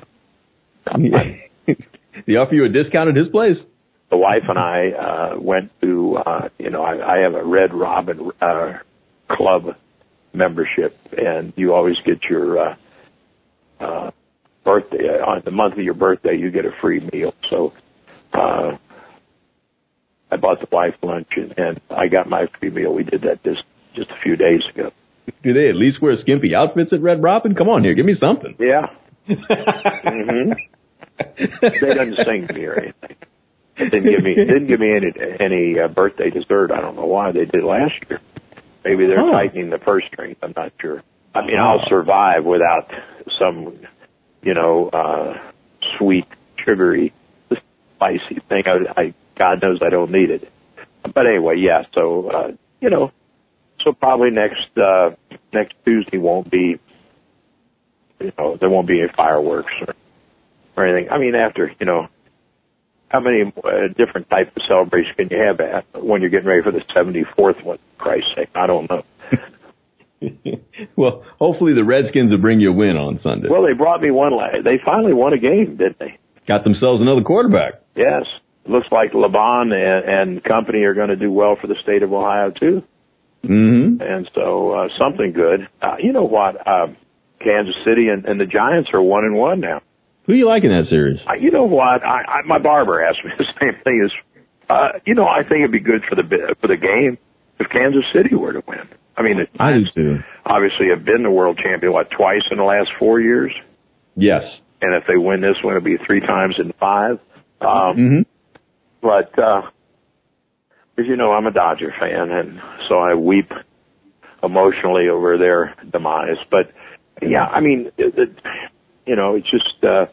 S3: about?
S2: He offer you a discount at his place?
S3: The wife and I uh, went to, uh, you know, I, I have a Red Robin uh, Club membership, and you always get your uh, uh, birthday, on the month of your birthday, you get a free meal. So, uh, I bought the wife lunch and, and I got my free meal. We did that just, just a few days ago.
S2: Do they at least wear skimpy outfits at Red Robin? Come on here, give me something.
S3: Yeah. mm-hmm. They didn't sing to me or anything. They didn't give me, didn't give me any, any uh, birthday dessert. I don't know why. They did last year. Maybe they're oh. tightening the purse strings. I'm not sure. I mean, I'll survive without some, you know, uh, sweet, sugary, spicy thing. I, I, God knows I don't need it. But anyway, yeah, so, uh, you know, so probably next, uh, next Tuesday won't be, you know, there won't be any fireworks or, or anything. I mean, after, you know, how many uh, different types of celebrations can you have at, when you're getting ready for the seventy-fourth one, for Christ's sake? I don't know.
S2: Well, hopefully the Redskins will bring you a win on Sunday.
S3: Well, they brought me one last. They finally won a game, didn't they?
S2: Got themselves another quarterback.
S3: Yes. It looks like LeBon and, and company are going to do well for the state of Ohio, too.
S2: Mm-hmm.
S3: And so uh, something good. Uh, you know what? Uh, Kansas City and, and the Giants are one and one now.
S2: Who do you like in that series?
S3: Uh, you know what? I, I, my barber asked me the same thing. Is uh, you know, I think it'd be good for the for the game if Kansas City were to win. I mean, the
S2: I do too.
S3: Obviously, have been the world champion what twice in the last four years.
S2: Yes.
S3: And if they win this one, it'll be three times in five. Um,
S2: mm-hmm.
S3: But uh, as you know, I'm a Dodger fan, and so I weep emotionally over their demise. But yeah, I mean, it, it, you know, it's just. Uh,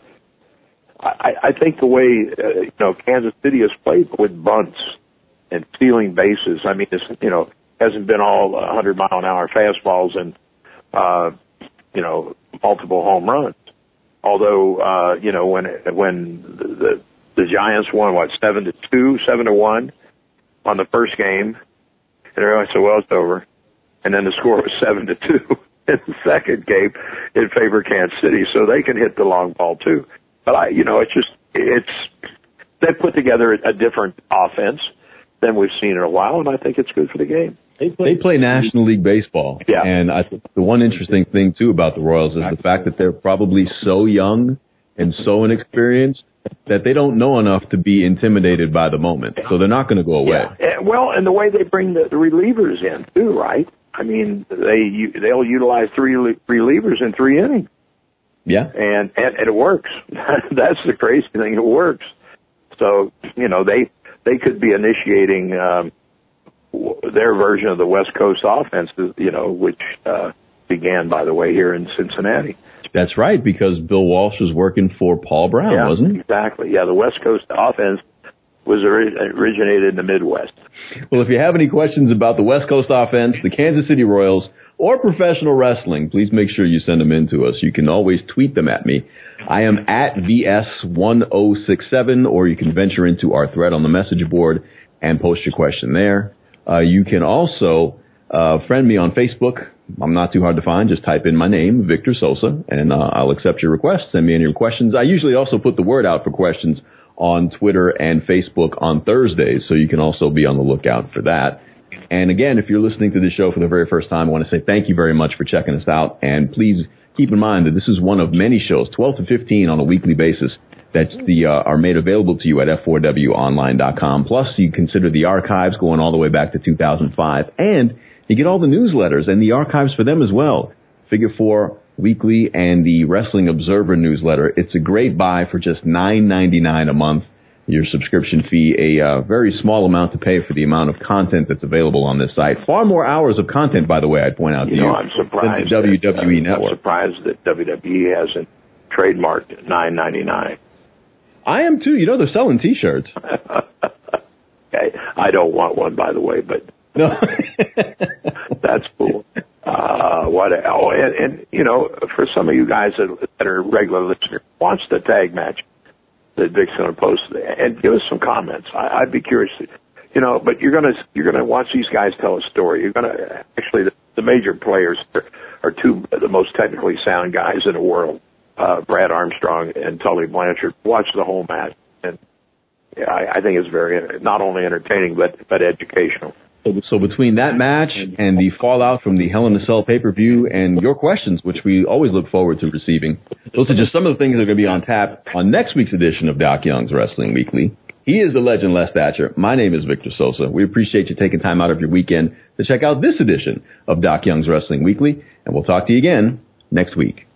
S3: I, I think the way uh, you know Kansas City has played with bunts and stealing bases. I mean, it's, you know, hasn't been all one hundred mile an hour fastballs and uh, you know multiple home runs. Although uh, you know when when the, the the Giants won what seven to two, seven to one on the first game, and everyone said, "Well, it's over," and then the score was seven to two in the second game in favor of Kansas City, so they can hit the long ball too. But I, you know, it's just, it's, they put together a different offense than we've seen in a while, and I think it's good for the game.
S2: They play, they play National League Baseball.
S3: Yeah.
S2: And I think the one interesting thing, too, about the Royals is the fact that they're probably so young and so inexperienced that they don't know enough to be intimidated by the moment. So they're not going to go away.
S3: Yeah. Well, and the way they bring the, the relievers in, too, right? I mean, they, they'll utilize three relievers in three innings.
S2: Yeah.
S3: And, and, and it works. That's the crazy thing. It works. So, you know, they, they could be initiating, um, their version of the West Coast offense, you know, which, uh, began, by the way, here in Cincinnati.
S2: That's right, because Bill Walsh was working for Paul Brown,
S3: yeah,
S2: wasn't he?
S3: Exactly. Yeah. The West Coast offense was ori- originated in the Midwest.
S2: Well, if you have any questions about the West Coast offense, the Kansas City Royals, or professional wrestling, please make sure you send them in to us. You can always tweet them at me. I am at V S one oh six seven, or you can venture into our thread on the message board and post your question there. Uh, you can also uh, friend me on Facebook. I'm not too hard to find. Just type in my name, Victor Sosa, and uh, I'll accept your request. Send me in your questions. I usually also put the word out for questions on Twitter and Facebook on Thursdays, so you can also be on the lookout for that. And again, if you're listening to this show for the very first time, I want to say thank you very much for checking us out. And please keep in mind that this is one of many shows, twelve to fifteen on a weekly basis, that the, uh, are made available to you at F four W online dot com. Plus, you consider the archives going all the way back to two thousand five. And you get all the newsletters and the archives for them as well. Figure Four Weekly and the Wrestling Observer newsletter. It's a great buy for just nine ninety-nine a month. Your subscription fee, a uh, very small amount to pay for the amount of content that's available on this site. Far more hours of content, by the way, I'd point out to
S3: you.
S2: You
S3: know, I'm surprised.
S2: Than the W W E
S3: that,
S2: Network.
S3: I'm surprised that W W E hasn't trademarked nine ninety-nine.
S2: I am too. You know, they're selling T-shirts.
S3: Okay. I don't want one, by the way, but
S2: no,
S3: that's cool. Uh, what? Oh, and, and you know, for some of you guys that, that are regular listeners, watch the tag match that Vic's going to post and give us some comments. I, I'd be curious, to, you know. But you're gonna you're gonna watch these guys tell a story. You're gonna actually the, the major players are, are two of the most technically sound guys in the world, uh, Brad Armstrong and Tully Blanchard. Watch the whole match, and yeah, I, I think it's very not only entertaining but but educational.
S2: So between that match and the fallout from the Hell in a Cell pay-per-view and your questions, which we always look forward to receiving, those are just some of the things that are going to be on tap on next week's edition of Doc Young's Wrestling Weekly. He is the legend Les Thatcher. My name is Victor Sosa. We appreciate you taking time out of your weekend to check out this edition of Doc Young's Wrestling Weekly, and we'll talk to you again next week.